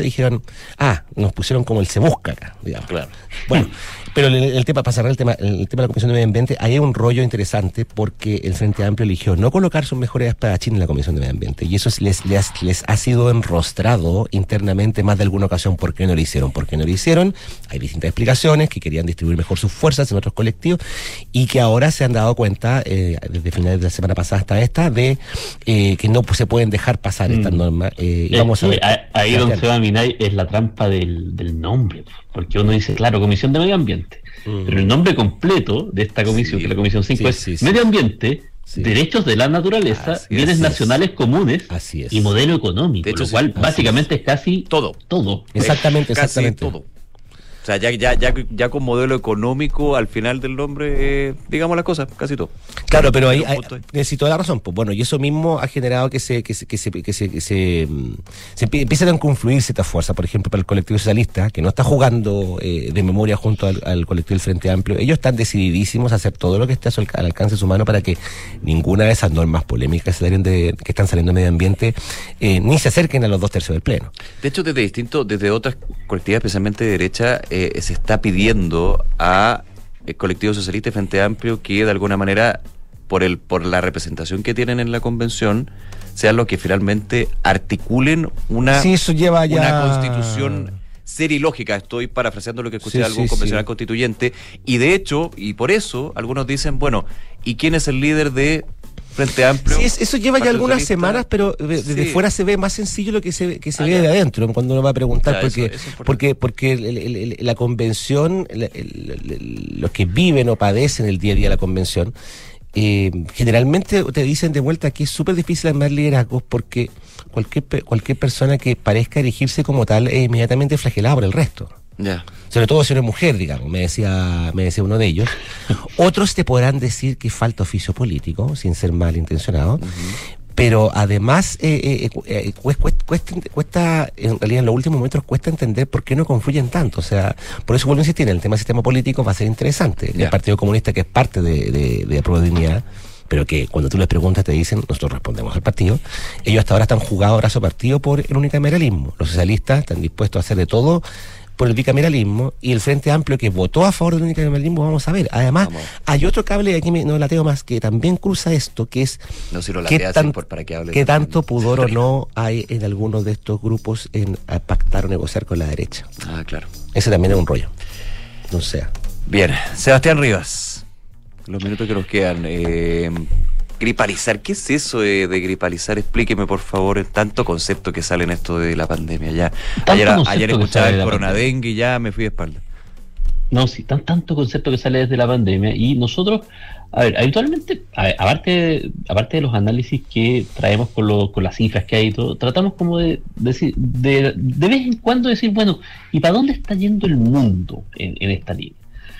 dijeron, ah, nos pusieron como el se busca acá, digamos. Claro. Bueno, pero el, el tema, para cerrar el tema, el tema de la Comisión de Medio Ambiente, ahí hay un rollo interesante porque el Frente Amplio eligió no colocar sus mejores espadachines en la Comisión de Medio Ambiente, y eso les, les, les ha sido enrostrado internamente más de alguna ocasión. ¿Por qué no lo hicieron? ¿Por qué no lo hicieron? Hay distintas explicaciones, que querían distribuir mejor sus fuerzas en otros colectivos, y que ahora se han dado cuenta, eh, desde finales de la semana pasada hasta esta, de eh, que no se pueden dejar pasar mm. estas normas. Eh, y vamos a ver. Eh, ahí donde se va a mirar es la trampa del, del nombre, porque uno dice, claro, Comisión de Medio Ambiente, mm. pero el nombre completo de esta comisión, sí, que es la Comisión cinco, sí, es sí, sí. Medio Ambiente, sí. Derechos de la naturaleza, así bienes es, nacionales es. comunes así es. y modelo económico, de hecho, lo cual sí, básicamente es. es casi todo. todo. Exactamente, exactamente. Casi todo. O sea, ya, ya, ya, ya con modelo económico al final del nombre, eh, digamos las cosas, casi todo. Claro, pero ahí, ahí necesito la razón. Pues bueno, y eso mismo ha generado que se que se, que se, que se, que se, se empiecen a confluir ciertas fuerzas. Por ejemplo, para el colectivo socialista, que no está jugando eh, de memoria junto al, al colectivo del Frente Amplio, ellos están decididísimos a hacer todo lo que esté al alcance de su mano para que ninguna de esas normas polémicas que, de, que están saliendo de medio ambiente eh, ni se acerquen a los dos tercios del Pleno. De hecho, desde distintos, desde otras colectividades, especialmente de derecha, Eh, se está pidiendo a el colectivo socialista y Frente Amplio que de alguna manera, por el por la representación que tienen en la convención, sean los que finalmente articulen una, sí, eso lleva ya... una constitución seria y lógica. Estoy parafraseando lo que escuché sí, de algún sí, convencional sí. constituyente, y de hecho, y por eso, algunos dicen, bueno, ¿y quién es el líder de Frente Amplio? Sí, eso lleva ya algunas socialista. semanas, pero desde sí. fuera se ve más sencillo lo que se, que se ah, ve ya. de adentro, cuando uno va a preguntar, ya, porque, eso, eso porque porque el, el, el, la convención, el, el, el, los que viven o padecen el día a día de la convención, eh, generalmente te dicen de vuelta que es súper difícil armar liderazgos, porque cualquier cualquier persona que parezca erigirse como tal es inmediatamente flagelada por el resto. Yeah. Sobre todo si eres mujer, digamos, me decía, me decía uno de ellos. Otros te podrán decir que falta oficio político, sin ser malintencionado, uh-huh. pero además eh, eh, eh, cuesta, cuesta, cuesta, en realidad en los últimos momentos cuesta entender por qué no confluyen tanto. O sea, por eso vuelvo a insistir, en el tema del sistema político va a ser interesante. Yeah. El Partido Comunista, que es parte de, de, de Apruebo Dignidad, pero que cuando tú les preguntas te dicen, nosotros respondemos al partido, ellos hasta ahora están jugados brazo partido por el unicameralismo. Los socialistas están dispuestos a hacer de todo por el bicameralismo, y el Frente Amplio, que votó a favor del unicameralismo, vamos a ver. Además, vamos. hay otro cable, aquí me, no lateo más, que también cruza esto, que es no, si lo que, tan, por, para que, hable que tanto pudor o no hay en algunos de estos grupos en pactar o negociar con la derecha. Ah, claro. Ese también es un rollo. No sea. Bien, Sebastián Rivas, los minutos que nos quedan. Eh, gripalizar, ¿qué es eso de, de gripalizar? Explíqueme, por favor, el tanto concepto que sale en esto de la pandemia. Ya ayer, ayer escuchaba el coronadengue y ya me fui de espalda. No, sí, tan, tanto concepto que sale desde la pandemia, y nosotros, a ver, habitualmente, a ver, aparte, aparte de los análisis que traemos con, lo, con las cifras que hay y todo, tratamos como de decir, de, de vez en cuando decir, bueno, ¿y para dónde está yendo el mundo en, en esta línea?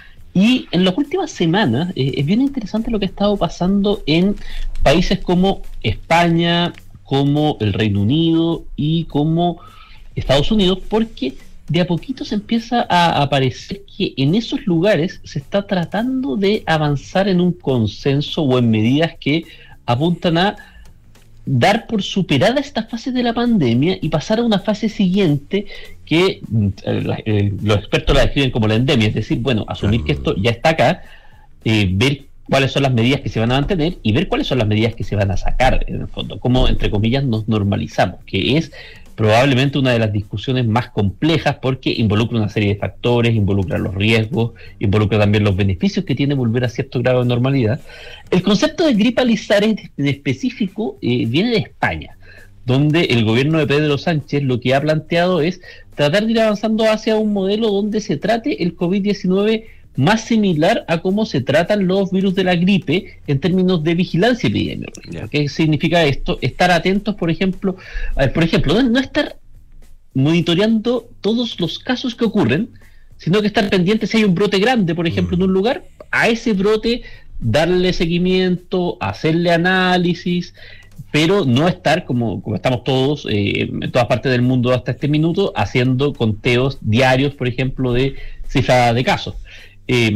Y en las últimas semanas eh, es bien interesante lo que ha estado pasando en países como España, como el Reino Unido y como Estados Unidos, porque de a poquito se empieza a aparecer que en esos lugares se está tratando de avanzar en un consenso o en medidas que apuntan a dar por superada esta fase de la pandemia y pasar a una fase siguiente que eh, eh, los expertos la describen como la endemia, es decir, bueno, asumir que esto ya está acá, eh, ver cuáles son las medidas que se van a mantener y ver cuáles son las medidas que se van a sacar, en el fondo, cómo, entre comillas, nos normalizamos, que es probablemente una de las discusiones más complejas porque involucra una serie de factores, involucra los riesgos, involucra también los beneficios que tiene volver a cierto grado de normalidad. El concepto de gripalizar en específico eh, viene de España, donde el gobierno de Pedro Sánchez lo que ha planteado es tratar de ir avanzando hacia un modelo donde se trate el covid diecinueve más similar a cómo se tratan los virus de la gripe en términos de vigilancia epidemiológica. Yeah. ¿Qué significa esto? Estar atentos, por ejemplo, a ver, por ejemplo, no, no estar monitoreando todos los casos que ocurren, sino que estar pendiente si hay un brote grande, por ejemplo, mm. en un lugar, a ese brote darle seguimiento, hacerle análisis, pero no estar, como, como estamos todos eh, en todas partes del mundo hasta este minuto, haciendo conteos diarios, por ejemplo, de cifra de casos. Eh,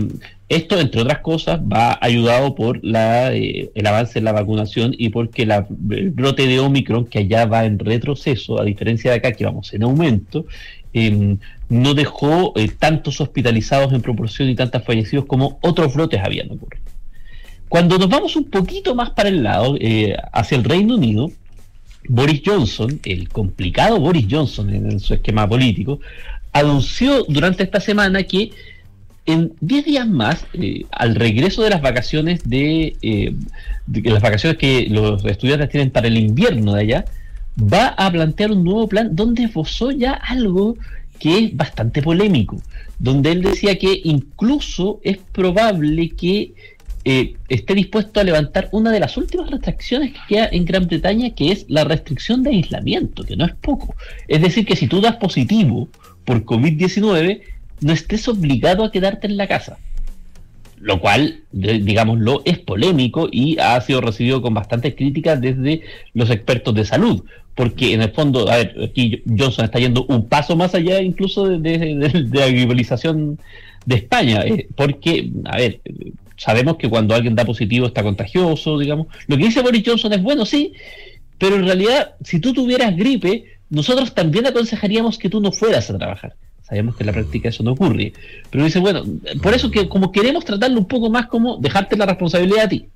Esto, entre otras cosas, va ayudado por la, eh, el avance en la vacunación y porque la, el brote de Omicron, que allá va en retroceso, a diferencia de acá que vamos en aumento, eh, no dejó eh, tantos hospitalizados en proporción y tantos fallecidos como otros brotes habían ocurrido. Cuando nos vamos un poquito más para el lado, eh, hacia el Reino Unido, Boris Johnson, el complicado Boris Johnson en, en su esquema político, anunció durante esta semana que en diez días más, eh, al regreso de las vacaciones de, eh, de las vacaciones que los estudiantes tienen para el invierno de allá, va a plantear un nuevo plan donde esbozó ya algo que es bastante polémico, donde él decía que incluso es probable que eh, esté dispuesto a levantar una de las últimas restricciones que queda en Gran Bretaña, que es la restricción de aislamiento, que no es poco. Es decir, que si tú das positivo por covid diecinueve, no estés obligado a quedarte en la casa, lo cual, digámoslo, es polémico y ha sido recibido con bastantes críticas desde los expertos de salud, porque en el fondo, a ver, aquí Johnson está yendo un paso más allá incluso de, de, de, de la globalización de España, eh, porque, a ver, sabemos que cuando alguien da positivo está contagioso, digamos. Lo que dice Boris Johnson es bueno, sí, pero en realidad, si tú tuvieras gripe, nosotros también aconsejaríamos que tú no fueras a trabajar. Sabemos que en la práctica eso no ocurre, pero dice, bueno, por eso que como queremos tratarlo un poco más como dejarte la responsabilidad a ti.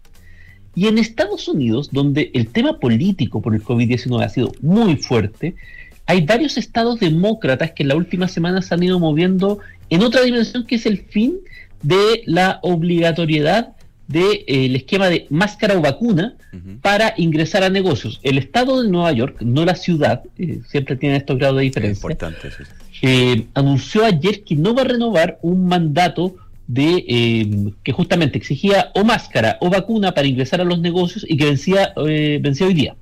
Y en Estados Unidos, donde el tema político por el covid diecinueve ha sido muy fuerte, hay varios estados demócratas que en las últimas semanas se han ido moviendo en otra dimensión, que es el fin de la obligatoriedad del de, eh, esquema de máscara o vacuna uh-huh. para ingresar a negocios. El estado de Nueva York, no la ciudad, eh, siempre tiene estos grados de diferencia. Es importante, sí. Eh, anunció ayer que no va a renovar un mandato de eh, que justamente exigía o máscara o vacuna para ingresar a los negocios y que vencía, eh, vencía hoy día.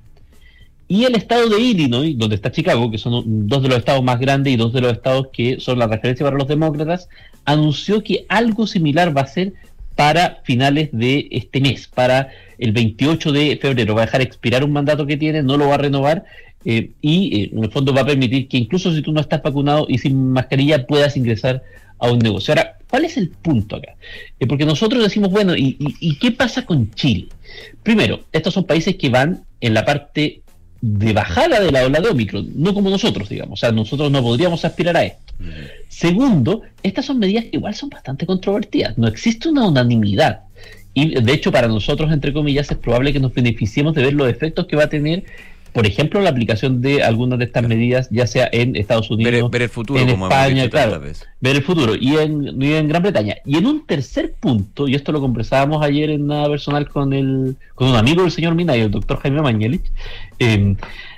Y el estado de Illinois, donde está Chicago, que son dos de los estados más grandes y dos de los estados que son la referencia para los demócratas, anunció que algo similar va a ser para finales de este mes, para el veintiocho de febrero. Va a dejar expirar un mandato que tiene, no lo va a renovar. Eh, y eh, en el fondo va a permitir que incluso si tú no estás vacunado y sin mascarilla puedas ingresar a un negocio. Ahora, ¿cuál es el punto acá? Eh, porque nosotros decimos, bueno, ¿y, y, ¿y qué pasa con Chile? Primero, estos son países que van en la parte de bajada de la ola de Omicron, no como nosotros, digamos. O sea, nosotros no podríamos aspirar a esto. Mm. Segundo, estas son medidas que igual son bastante controvertidas. No existe una unanimidad. Y de hecho, para nosotros, entre comillas, es probable que nos beneficiemos de ver los efectos que va a tener, por ejemplo, la aplicación de algunas de estas claro. medidas, ya sea en Estados Unidos, ver, ver el futuro, en como España, claro, ver el futuro, y en, y en Gran Bretaña. Y en un tercer punto, y esto lo conversábamos ayer en Nada Personal con el con un amigo del señor Minay, el doctor Jaime Mañelich, eh,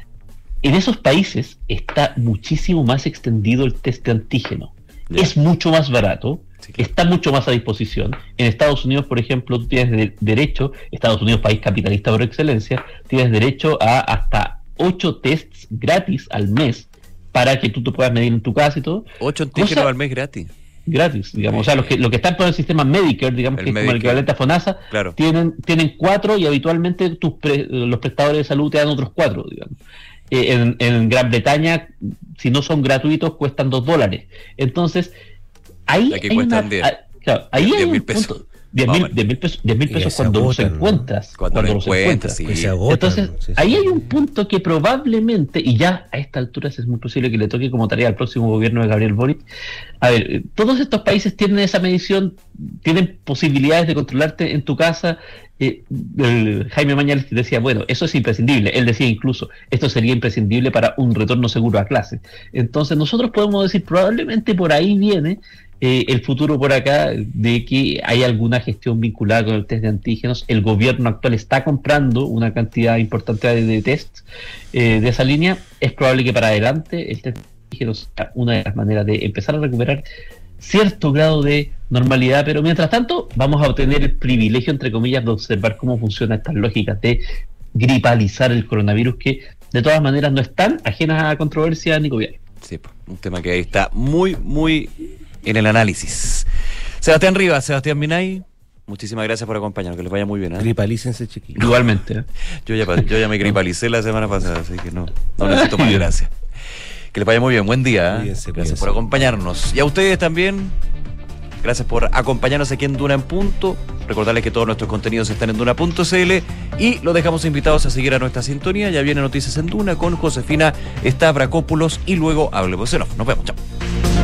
en esos países está muchísimo más extendido el test de antígeno. Ya. Es mucho más barato, sí, claro. está mucho más a disposición. En Estados Unidos, por ejemplo, tú tienes de, derecho, Estados Unidos, país capitalista por excelencia, tienes derecho a hasta ocho tests gratis al mes para que tú te puedas medir en tu casa y todo. Ocho antígenos al mes gratis. Gratis, digamos. O sea, los que, los que están por el sistema Medicare, digamos, el que Medicare. Es como el equivalente a FONASA, claro. tienen, tienen cuatro y habitualmente tus pre, los prestadores de salud te dan otros cuatro, digamos. Eh, en, en Gran Bretaña, si no son gratuitos, cuestan dos dólares. Entonces, ahí Aquí hay cuestan una, diez. A, claro, ahí diez hay un mil pesos. punto. diez mil pesos, diez mil pesos cuando los encuentras. Cuando, cuando los encuentras. Sí. Se agotan, Entonces, sí, sí. ahí hay un punto que probablemente, y ya a esta altura es muy posible que le toque como tarea al próximo gobierno de Gabriel Boric. A ver, todos estos países tienen esa medición, tienen posibilidades de controlarte en tu casa. Eh, el Jaime Mañalich decía, bueno, eso es imprescindible. Él decía incluso, esto sería imprescindible para un retorno seguro a clase. Entonces nosotros podemos decir, probablemente por ahí viene eh, el futuro por acá, de que hay alguna gestión vinculada con el test de antígenos. El gobierno actual está comprando una cantidad importante de, de tests eh, de esa línea. Es probable que para adelante el test de antígenos sea una de las maneras de empezar a recuperar cierto grado de normalidad, pero mientras tanto vamos a obtener el privilegio, entre comillas, de observar cómo funcionan estas lógicas de gripalizar el coronavirus, que de todas maneras no están ajenas a controversia ni gobierno. Sí, un tema que ahí está muy, muy en el análisis. Sebastián Rivas, Sebastián Minay, muchísimas gracias por acompañarnos, que les vaya muy bien. ¿eh? Gripalícense, chiquillos. Igualmente. ¿eh? Yo ya yo ya me gripalicé la semana pasada, así que no, no necesito más gracias. Que les vaya muy bien, buen día. ¿eh? Cuídense, gracias cuídense. por acompañarnos. Y a ustedes también, Gracias por acompañarnos aquí en Duna en Punto. Recordarles que todos nuestros contenidos están en duna punto c l y los dejamos invitados a seguir a nuestra sintonía. Ya viene Noticias en Duna con Josefina Stavrakopoulos y luego Hablemos en Off. Nos vemos, chao.